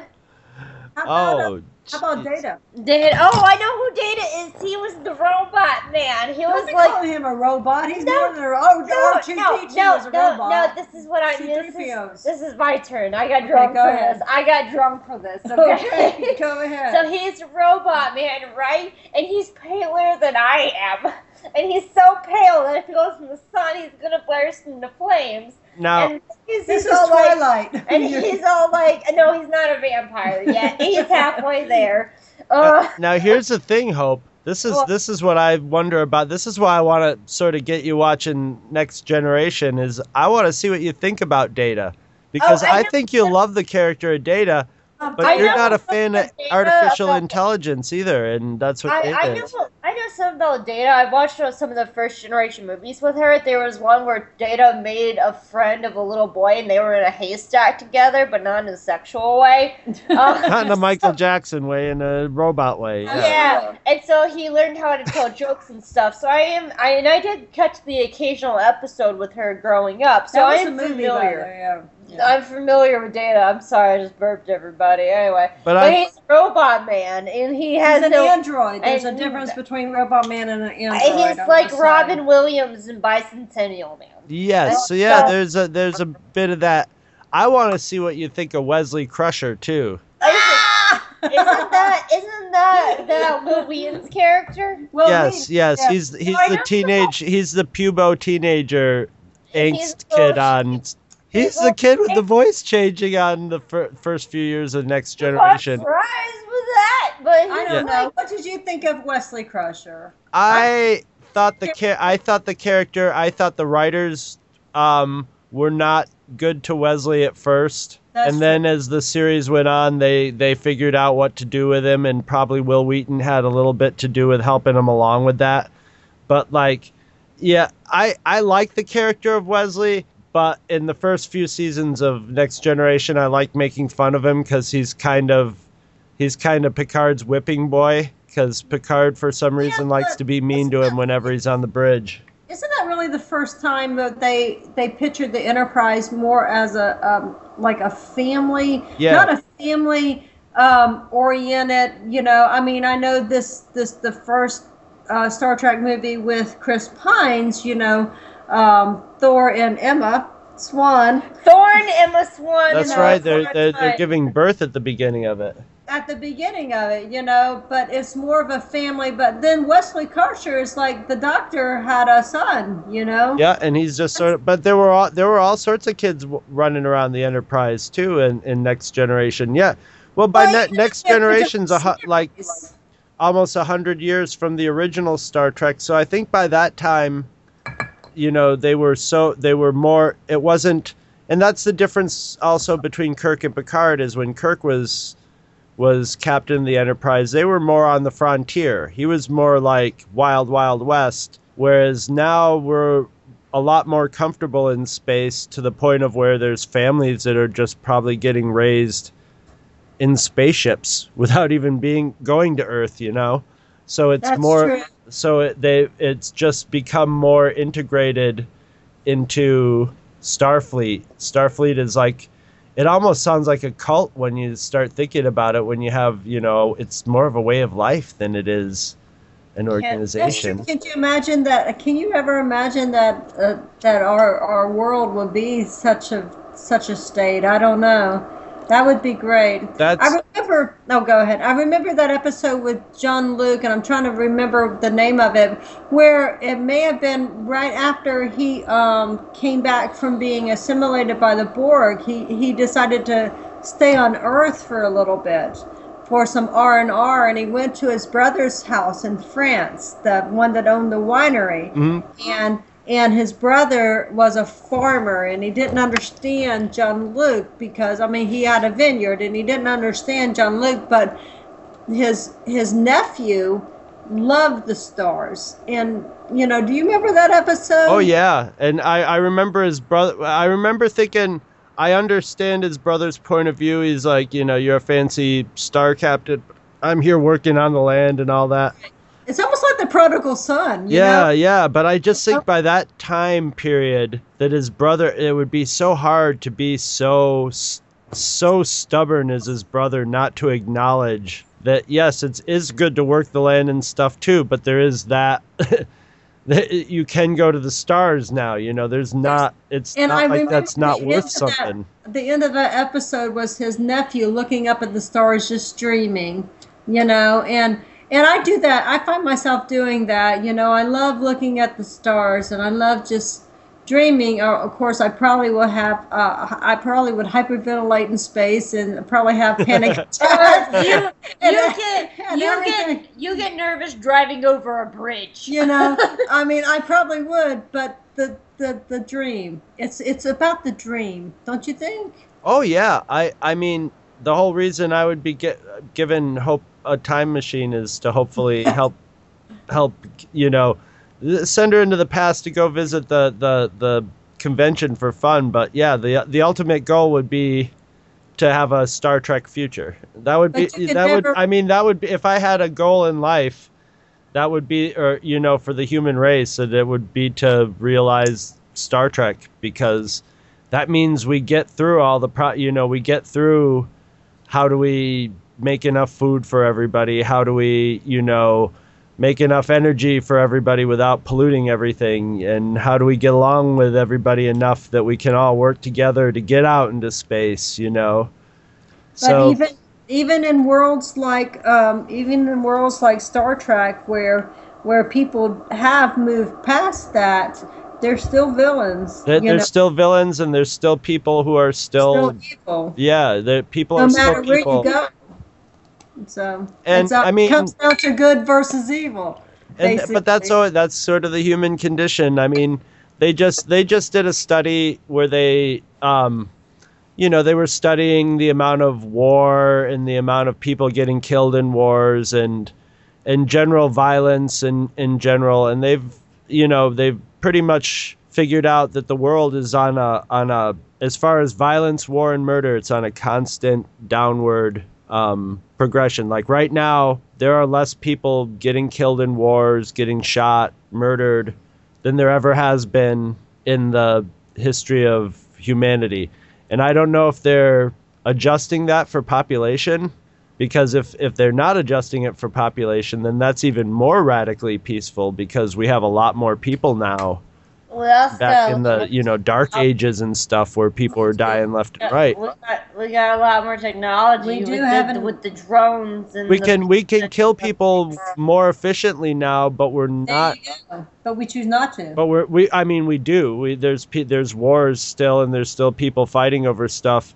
Oh, How about jeez. Data? Data. Oh, I know who Data is. He was the robot man. He Don't was be like. calling him a robot. He's No, more than a R2-D2 was a robot. This is what I mean. C-3POs. This is my turn. I got drunk go for ahead. this. I got drunk for this. Okay. Okay, go ahead. So he's a robot man, right? And he's paler than I am. And he's so pale that if he goes in the sun, he's gonna burst into flames. Now, And he's this is all like, Twilight. and he's all like, no, he's not a vampire yet. He's halfway there. now here's the thing, Hope. This is what I wonder about. This is why I want to sort of get you watching Next Generation. Is I want to see what you think about Data, because I I know- think you love the character of Data, but I you're know not a something fan of about Data, artificial about- intelligence either, and that's what I Data is. know something about Data. I watched some of the first generation movies with her. There was one where Data made a friend of a little boy, and they were in a haystack together, but not in a sexual way. Not in a Michael Jackson way, in a robot way. Yeah. Yeah, and so he learned how to tell jokes and stuff. So I did catch the occasional episode with her growing up. So That was I a am movie, by the familiar. way, yeah. I'm familiar with Data. I'm sorry, I just burped everybody. Anyway, But but he's a robot man, and he has He's an no. android. There's a and- difference between Robot Man and an android. He's I'm like just Robin saying. Williams in Bicentennial Man. Yes. So yeah, there's a bit of that. I want to see what you think of Wesley Crusher too. Isn't that Will Wheaton's character? Well, yes, yeah. he's I the know. he's the pubo teenager He's angst the- kid on. He's the the- kid with the voice changing on the first few years of Next I'm Generation. surprised with that, but I he's don't like, know. What did you think of Wesley Crusher? I thought the character, I thought the writers were not good to Wesley at first. That's And then as the series went on, they figured out what to do with him, and probably Will Wheaton had a little bit to do with helping him along with that. But like, yeah, I like the character of Wesley, but in the first few seasons of Next Generation, I like making fun of him because he's kind of Picard's whipping boy, because Picard for some reason likes to be mean to him whenever he's on the bridge. Isn't that really the first time that they pictured the Enterprise more as a like a family, Yeah. not a family oriented? You know, I mean, I know the first Star Trek movie with Chris Pines. You know, Thor and Emma Swan. Thorne, Emma Swan. That's and right. Thor They're Swan. giving birth at the beginning of it. At the beginning of it, you know, but it's more of a family. But then Wesley Crusher is like the Doctor had a son, you know. Yeah, and he's just sort of. But there were all sorts of kids running around the Enterprise too, in Next Generation. Yeah, Well, by Well, Next yeah, Generation's like series. almost 100 years from the original Star Trek. So I think by that time, they were more. It wasn't, and that's the difference also between Kirk and Picard is when Kirk was captain of the Enterprise, they were more on the frontier. He was more like Wild Wild West, whereas now we're a lot more comfortable in space to the point of where there's families that are just probably getting raised in spaceships without even going to Earth, So it's That's more true. so it's just become more integrated into Starfleet. Starfleet is like, it almost sounds like a cult when you start thinking about it, when you have, it's more of a way of life than it is an organization. Can you imagine that? Can you ever imagine that that our world would be such a state? I don't know. That would be great. I remember. No, go ahead. I remember that episode with Jean-Luc, and I'm trying to remember the name of it, where it may have been right after he came back from being assimilated by the Borg. He decided to stay on Earth for a little bit for some R&R, and he went to his brother's house in France, the one that owned the winery, and his brother was a farmer, and he didn't understand Jean-Luc because, he had a vineyard, and he didn't understand Jean-Luc, but his nephew loved the stars. And, do you remember that episode? Oh, yeah. And I remember his brother. I remember thinking, I understand his brother's point of view. He's like, you're a fancy star captain. I'm here working on the land and all that. It's almost like the prodigal son. Yeah. But I just think by that time period that his brother, it would be so hard to be so stubborn as his brother not to acknowledge that, yes, it is good to work the land and stuff too, but there is that... You can go to the stars now, there's not, it's and not like that's not worth something. The end of that episode was his nephew looking up at the stars, just dreaming, and I do that. I find myself doing that, I love looking at the stars, and I love just dreaming. Of course, I probably would hyperventilate in space and probably have panic attacks. You get nervous driving over a bridge. I probably would, but the dream. It's about the dream, don't you think? Oh yeah, I mean the whole reason I would be given Hope a time machine is to hopefully help send her into the past to go visit the convention for fun. But yeah, the ultimate goal would be to have a Star Trek future. That would be if I had a goal in life, that would be, or for the human race, that it would be to realize Star Trek, because that means we get through all the we get through, how do we make enough food for everybody? How do we, make enough energy for everybody without polluting everything? And how do we get along with everybody enough that we can all work together to get out into space, But So even in worlds like Star Trek, where people have moved past that, they're still villains. there's still villains, and there's still people who are still evil. yeah, the people No are still matter where people. you go. So And, it comes down to good versus evil. But that's sort of the human condition. I mean, they just did a study where they they were studying the amount of war and the amount of people getting killed in wars and general violence in general, and they've pretty much figured out that the world is on a as far as violence, war, and murder, it's on a constant downward progression. Like right now, there are less people getting killed in wars, getting shot, murdered, than there ever has been in the history of humanity. And I don't know if they're adjusting that for population, because if they're not adjusting it for population, then that's even more radically peaceful, because we have a lot more people now. Back in the dark ages and stuff, where people are dying left and right. We got a lot more technology. We do with the drones and We can kill people more efficiently now, but we're not. But we choose not to. But we do. There's wars still, and there's still people fighting over stuff.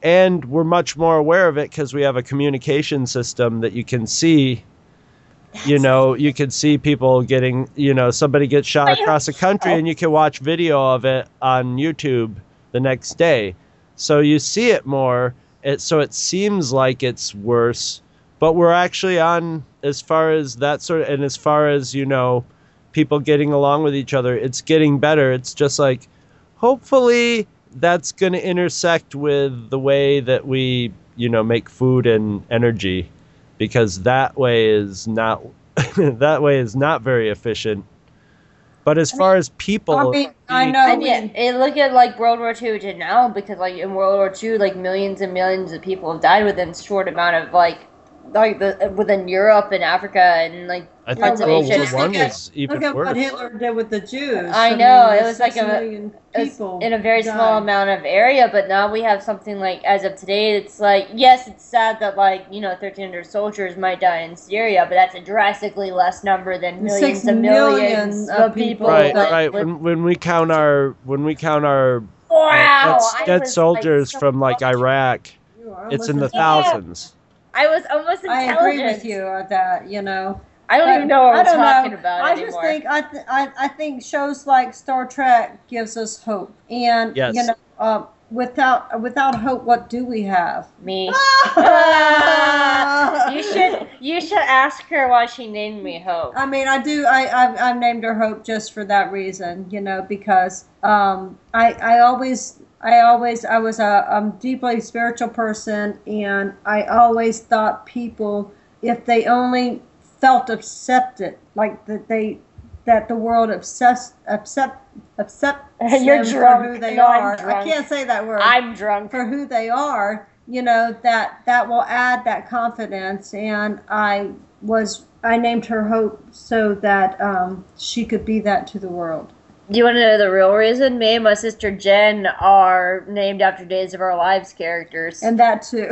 and we're much more aware of it because we have a communication system that you can see. You know, you can see people getting, somebody gets shot across the country and you can watch video of it on YouTube the next day. So you see it more. So it seems like it's worse, but we're actually on, as far as that sort of, and as far as, people getting along with each other, it's getting better. It's just like, hopefully that's going to intersect with the way that we, make food and energy. Because that way is not very efficient. But as far as people, I know. And look at like World War II to now, because like in World War II, like millions and millions of people have died within a short amount of within Europe and Africa and like I think World War I was even worse. Look at worse. what Hitler did with the Jews. I know, it was like 6 million people in a very small died. amount of area, but now we have something like, as of today, it's like, yes, it's sad that 1,300 soldiers might die in Syria, but that's a drastically less number than millions 6 and millions of people. Right. When we count our wow, dead soldiers from Iraq, it's in the thousands. I was almost intelligent. I agree with you on that. I don't even know what we're talking about anymore. Just think I think shows like Star Trek gives us hope, and yes. Without hope, what do we have? Me. You should ask her why she named me Hope. I mean, I do. I've named her Hope just for that reason, because I was a deeply spiritual person, and I always thought people, if they only felt accepted, like that the world accept You're them drunk. for who they No, are. I'm drunk. I can't say that word. I'm drunk. For who they are, that will add that confidence, and I named her Hope so that she could be that to the world. Do you want to know the real reason? Me and my sister Jen are named after Days of Our Lives characters. And that too.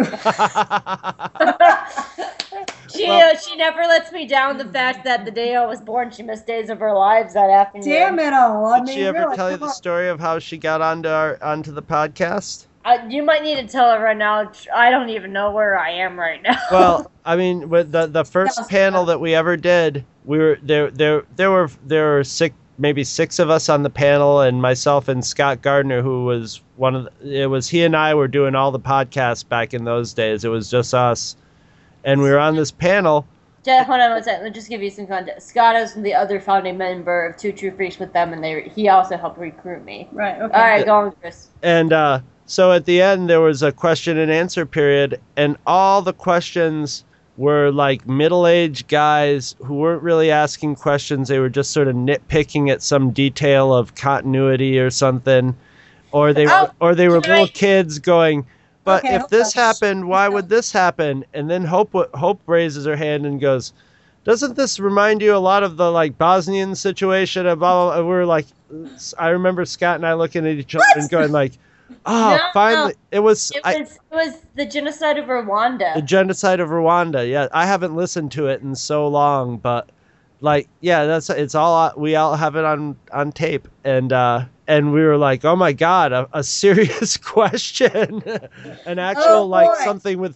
She never lets me down the fact that the day I was born, she missed Days of Her Lives that afternoon. Damn it all! Did she ever tell you the story of how she got onto the podcast? You might need to tell her right now. I don't even know where I am right now. Well, I mean, with the first panel that we ever did, we were there were maybe six of us on the panel, and myself and Scott Gardner, who was he and I were doing all the podcasts back in those days. It was just us. And we were on this panel. Hold on one second. Let me just give you some context. Scott is the other founding member of Two True Freaks with them, and he also helped recruit me. Right, okay. All right, go on, Chris. And so at the end, there was a question and answer period, and all the questions were like middle-aged guys who weren't really asking questions. They were just sort of nitpicking at some detail of continuity or something. Or they were little kids going, but if this happened, why would this happen? And then Hope raises her hand and goes, doesn't this remind you a lot of the Bosnian situation? And blah, blah, blah. We're like, I remember Scott and I looking at each other and going like, finally. It was the genocide of Rwanda. The genocide of Rwanda. Yeah, I haven't listened to it in so long, but it's all, we all have it on tape. And we were like, oh my God, a serious question, an actual something with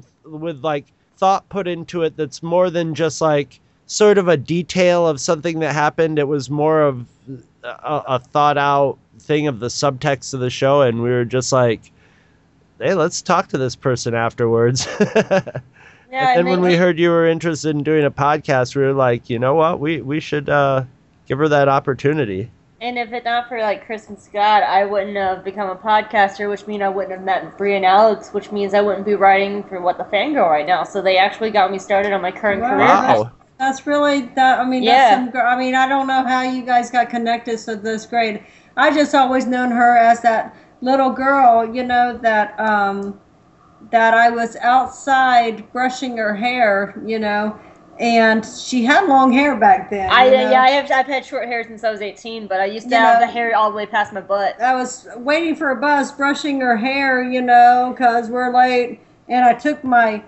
thought put into it that's more than just sort of a detail of something that happened. It was more of a thought out thing of the subtext of the show, and we were just like, hey, let's talk to this person afterwards. Yeah, and then when we heard you were interested in doing a podcast, we were like, you know what, we should give her that opportunity. And if it's not for Chris and Scott, I wouldn't have become a podcaster, which means I wouldn't have met Bree and Alex, which means I wouldn't be writing for What the Fangirl right now. So they actually got me started on my current career. Wow. That's really that. I mean, that's I don't know how you guys got connected, so that's great. I just always known her as that little girl, that that I was outside brushing her hair, and she had long hair back then. I've had short hair since I was 18, but I used to have the hair all the way past my butt. I was waiting for a bus, brushing her hair, because we're late, and I took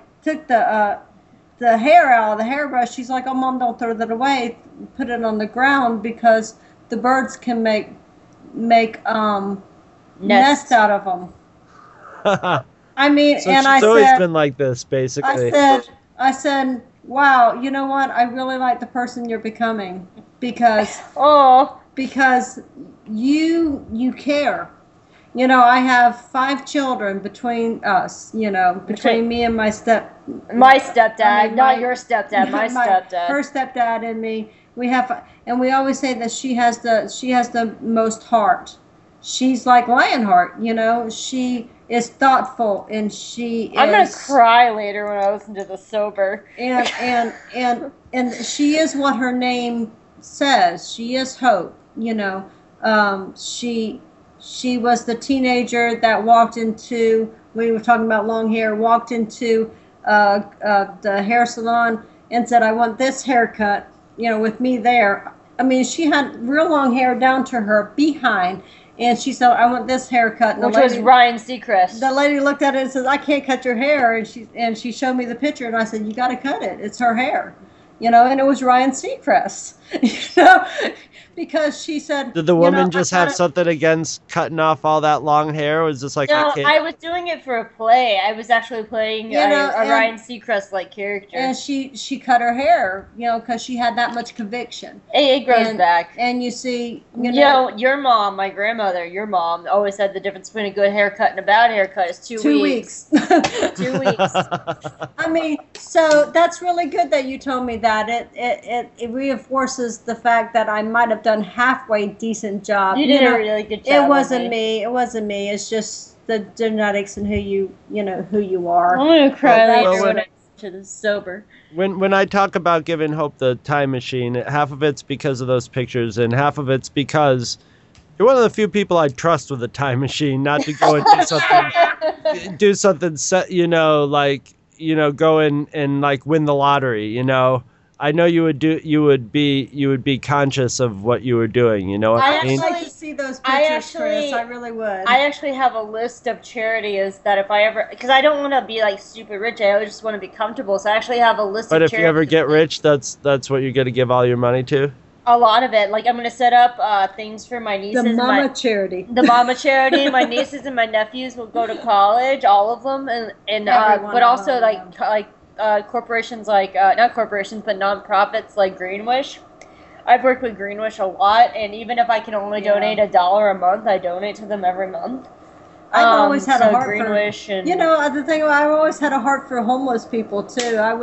the hair out of the hairbrush. She's like, oh, Mom, don't throw that away. Put it on the ground because the birds can make nests out of them. I mean, So and she's I always said, been like this, basically. I said, wow, you know what? I really like the person you're becoming because Oh, you care. You know, I have 5 children between us. You know, between me and my stepdad, not your stepdad, my stepdad. her stepdad and me. We have, and we always say that she has the most heart. She's like Lionheart. You know, she is thoughtful and she is. I'm gonna cry later when I listen to the sober. And she is what her name says. She is hope. You know, she was the teenager that walked into. We were talking about long hair. Walked into the hair salon and said, "I want this haircut." You know, with me there. I mean, she had real long hair down to her behind. And she said, "I want this haircut." Which was Ryan Seacrest. The lady looked at it and says, "I can't cut your hair." And she showed me the picture, and I said, "You got to cut it. It's her hair." You know, and it was Ryan Seacrest. You know, because she said. Did the woman just have something against cutting off all that long hair? Or was this like no, I was doing it for a play. I was actually playing a Ryan Seacrest-like character. And she cut her hair, you know, because she had that much conviction. It grows back. And you see, you know, your mom, my grandmother, your mom always said the difference between a good haircut and a bad haircut is 2 weeks. 2 weeks. I mean, so that's really good that you told me that. It reinforces the fact that I might have done halfway decent job. You did a really good job. It wasn't me. It wasn't me. It's just the genetics and who you are. I'm gonna cry later when I to the sober. When I talk about giving Hope the time machine, half of it's because of those pictures, and half of it's because you're one of the few people I trust with a time machine, not to go and do something, you know, like, you know, go and like win the lottery, you know. I know you would be conscious of what you were doing, you know what I mean? I'd like to see those pictures, Chris. I really would. I actually have a list of charities that if I ever, because I don't want to be like super rich, I just want to be comfortable. So I actually have a list of charities. But if you ever get rich, that's what you're going to give all your money to? A lot of it. Like I'm going to set up things for my nieces. The mama charity. The mama charity. My nieces and my nephews will go to college, all of them, and but also like corporations like not corporations but nonprofits like Greenwish. I've worked with Greenwish a lot, and even if I can only donate $1 a month, I donate to them every month. I've always had a heart Greenwish for, and you know, the thing, I've always had a heart for homeless people too. I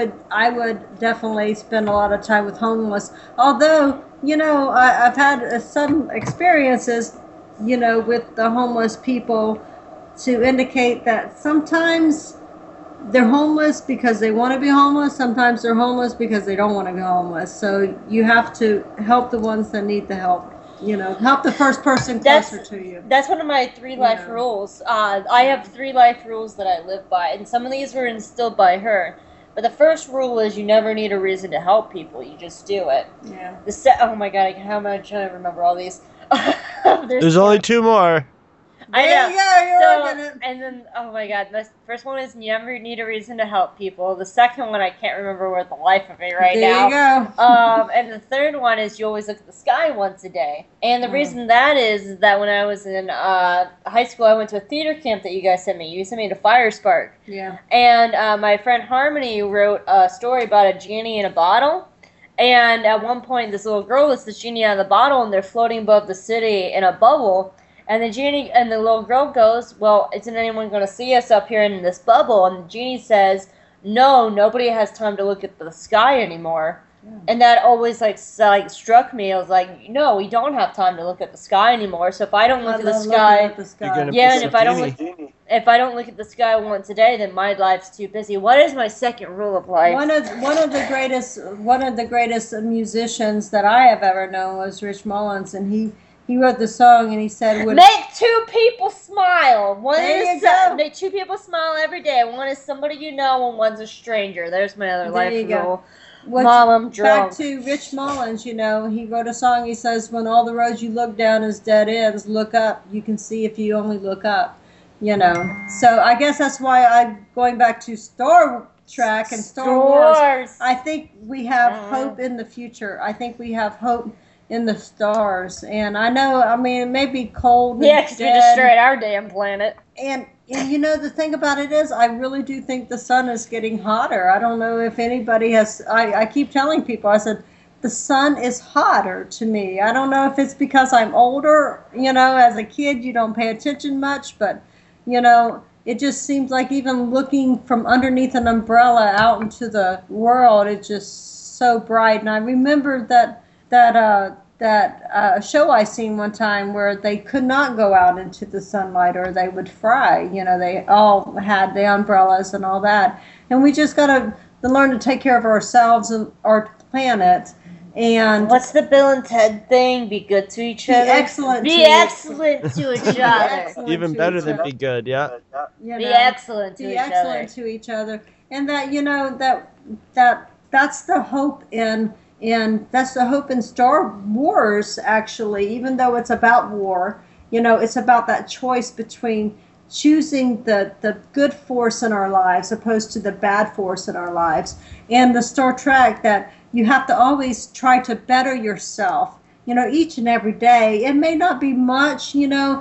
would definitely spend a lot of time with homeless. Although, you know, I've had some experiences, you know, with the homeless people to indicate that sometimes they're homeless because they want to be homeless. Sometimes they're homeless because they don't want to be homeless. So you have to help the ones that need the help. You know, help the first person closer to you. That's one of my 3 life rules. I have 3 life rules that I live by, and some of these were instilled by her. But the first rule is you never need a reason to help people. You just do it. Yeah. Oh my god, how am I trying to remember all these? There's only 2 more. I know. There you go, you're working it. And then, oh my god, the first one is you never need a reason to help people. The second one, I can't remember where the life of me now. There you go. And the third one is you always look at the sky once a day. And the reason that is that when I was in high school, I went to a theater camp that you guys sent me. You sent me to Fire Spark. Yeah. And my friend Harmony wrote a story about a genie in a bottle. And at one point, this little girl is the genie out of the bottle, and they're floating above the city in a bubble. And the genie and the little girl goes, "Well, isn't anyone going to see us up here in this bubble?" And the genie says, "No, nobody has time to look at the sky anymore." Yeah. And that always like struck me. I was like, "No, we don't have time to look at the sky anymore. So if I don't look at the sky, and if I don't look at the sky once a day, then my life's too busy." What is my second rule of life? One of the greatest musicians that I have ever known was Rich Mullins, and he wrote the song, and he said, "Make 2 people smile. Make 2 people smile every day. One is somebody you know, and one's a stranger." There's my other life rule. Mom, I'm drunk. Back to Rich Mullins, you know, he wrote a song. He says, "When all the roads you look down is dead ends, look up. You can see if you only look up." You know. So I guess that's why I'm going back to Star Trek and Star Wars. I think we have hope in the future. I think we have hope in the stars. And I know, I mean, it may be cold. Yeah, because we destroyed our damn planet. And you know, the thing about it is, I really do think the sun is getting hotter. I don't know if anybody has, I keep telling people, I said, the sun is hotter to me. I don't know if it's because I'm older, you know, as a kid you don't pay attention much, but, you know, it just seems like even looking from underneath an umbrella out into the world, it's just so bright. And I remember that show I seen one time where they could not go out into the sunlight or they would fry. You know, they all had the umbrellas and all that. And we just got to learn to take care of ourselves and our planet. And what's the Bill and Ted thing? Be good to each other. Be excellent to each other. Even better than be good, yeah. You know, be excellent to be each excellent other. to each other. And that, you know, that's the hope in that's the hope in Star Wars, actually. Even though it's about war, you know, it's about that choice between choosing the good force in our lives opposed to the bad force in our lives. And the Star Trek, that you have to always try to better yourself, you know, each and every day. It may not be much, you know.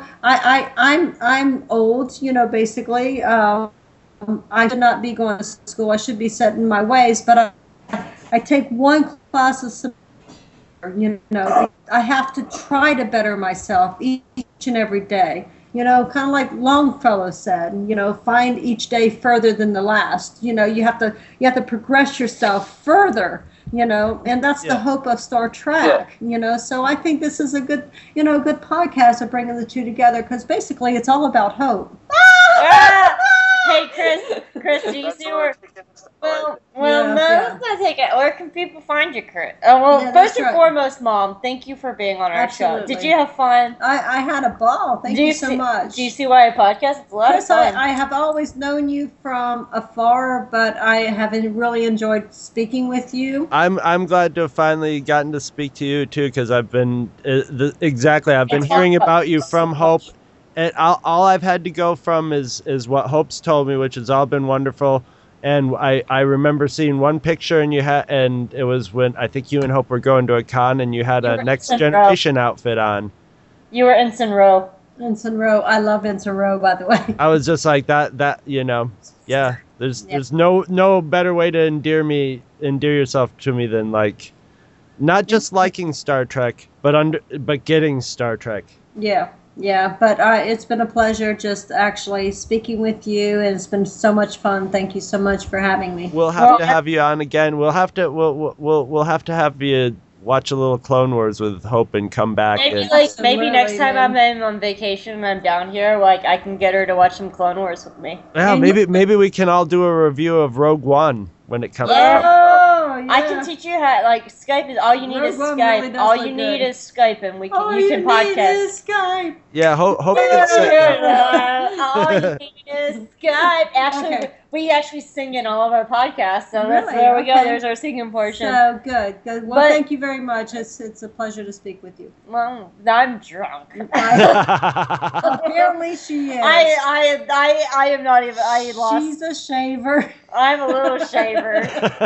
I'm old, you know, basically. I should not be going to school. I should be set in my ways, but I take one class a semester, you know. I have to try to better myself each and every day. You know, kind of like Longfellow said, you know, find each day further than the last. You know, you have to progress yourself further, you know, and that's the hope of Star Trek, you know. So I think this is a good, you know, good podcast of bringing the two together, because basically it's all about hope. Hey, Chris, do you see where? Well, let's not take it. Where can people find you, Chris? First and foremost, Mom, thank you for being on our show. Did you have fun? I had a ball. Thank you so much. Do you see why I podcast? It's a lot of fun. I have always known you from afar, but I have really enjoyed speaking with you. I'm glad to have finally gotten to speak to you too, because I've been I've been hearing about you from Hope. And all I've had to go from is what Hope's told me, which has all been wonderful. And I remember seeing one picture, and and it was when I think you and Hope were going to a con, and you had a Next Generation outfit on. You were Ensign Rowe. Ensign Rowe. I love Ensign Rowe, by the way. I was just like that, you know, yeah. There's no better way to endear yourself to me than, like, not just liking Star Trek, but getting Star Trek. Yeah, but it's been a pleasure just actually speaking with you, and it's been so much fun. Thank you so much for having me. We'll have to have you on again. We'll have to have you watch a little Clone Wars with Hope and come back. Maybe next time I'm on vacation and I'm down here, like, I can get her to watch some Clone Wars with me. Yeah, maybe we can all do a review of Rogue One when it comes out. Yeah. I can teach you how, like, Skype is all you need. Is Skype. Really all you need is Skype, and you can podcast. All you need is Skype. Yeah, Hope can sit. All you need is Skype. Actually, we actually sing in all of our podcasts, so there we go. There's our singing portion. So good. Well, thank you very much. It's a pleasure to speak with you. Well, I'm drunk. Apparently she is. I am not even. She's a shaver. I'm a little shaver.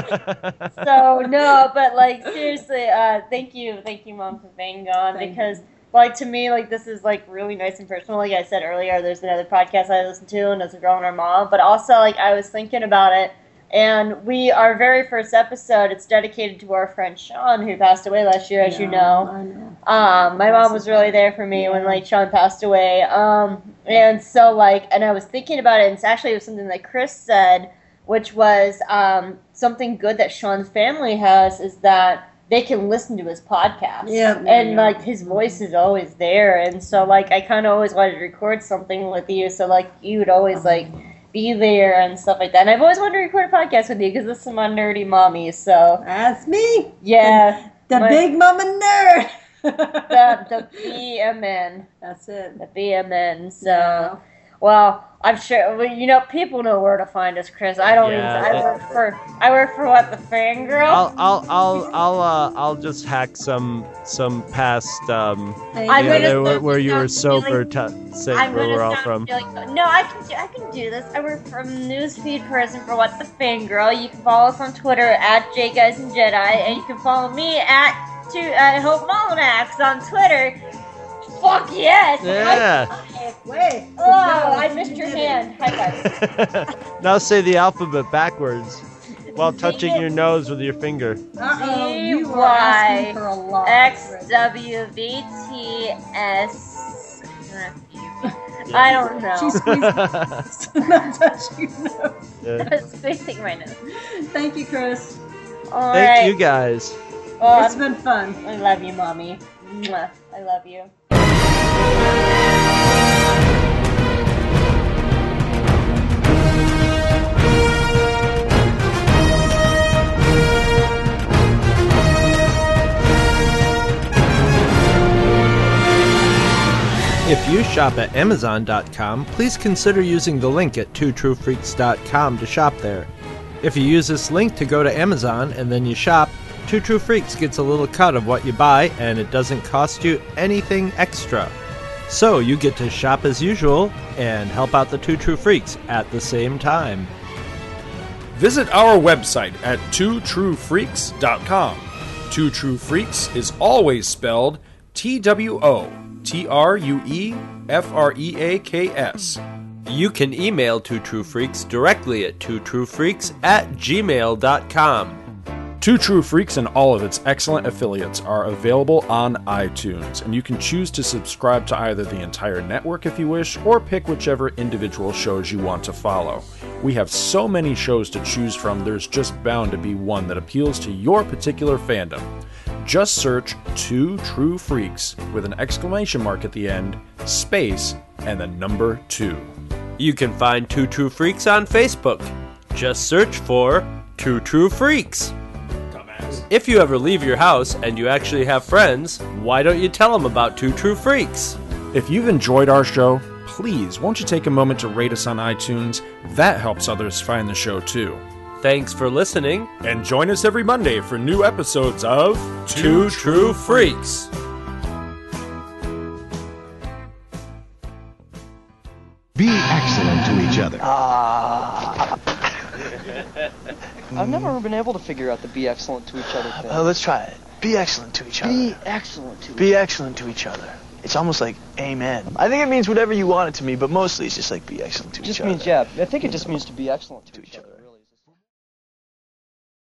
So no, but, like, seriously, thank you, Mom, for being on, because, like, to me, like, this is, like, really nice and personal. Like I said earlier, there's another podcast I listen to, and it's a girl and her mom, but also, like, I was thinking about it, and our very first episode, it's dedicated to our friend Sean, who passed away last year, as you know. I know. My mom was really there for me when, like, Sean passed away, and so, like, and I was thinking about it, and it was something that Chris said, which was something good that Sean's family has, is that they can listen to his podcast. Like, his voice is always there. And so, like, I kind of always wanted to record something with you, so, like, you would always, like, be there and stuff like that. And I've always wanted to record a podcast with you, because this is my nerdy mommy, so. That's me. Yeah. The big mama nerd. the BMN. That's it. The BMN, so. Yeah. Well, I'm sure, you know, people know where to find us, Chris. I don't even. I work for what, the Fangirl? I'll just hack some past where you were sober saying where we're all from. No, I can do this. I work from Newsfeed Prison for what, the Fangirl. You can follow us on Twitter at JGuysandJedi, and you can follow me at Hope Molinax on Twitter. fuck yes! Yeah. High five. Wait. Oh, I missed your hand. High five. Now say the alphabet backwards while touching your nose with your finger. Uh-oh, you are asking for a lot. XWVTS. I don't know. She's squeezing. Not touching your nose. Yeah. Squeezing my nose. Thank you, Chris. All Thank right. you guys. It's been fun. I love you, Mommy. Mwah. I love you. If you shop at Amazon.com, please consider using the link at twotruefreaks.com to shop there. If you use this link to go to Amazon and then you shop, Two True Freaks gets a little cut of what you buy, and it doesn't cost you anything extra. So you get to shop as usual and help out the Two True Freaks at the same time. Visit our website at twotruefreaks.com. Two True Freaks is always spelled TWOTRUEFREAKS. You can email Two True Freaks directly at twotruefreaks@gmail.com. Two True Freaks and all of its excellent affiliates are available on iTunes, and you can choose to subscribe to either the entire network if you wish, or pick whichever individual shows you want to follow. We have so many shows to choose from, there's just bound to be one that appeals to your particular fandom. Just search Two True Freaks with an exclamation mark at the end, space, and the number 2. You can find Two True Freaks on Facebook. Just search for Two True Freaks. If you ever leave your house and you actually have friends, why don't you tell them about Two True Freaks? If you've enjoyed our show, please won't you take a moment to rate us on iTunes? That helps others find the show too. Thanks for listening. And join us every Monday for new episodes of Two True Freaks. Be excellent to each other. I've never been able to figure out the be excellent to each other thing. Oh, let's try it. Be excellent to each other. Be excellent to Be excellent to each other. It's almost like amen. I think it means whatever you want it to mean, but mostly it's just like be excellent to It just each other. means, yeah, I think it just means to be excellent to each other.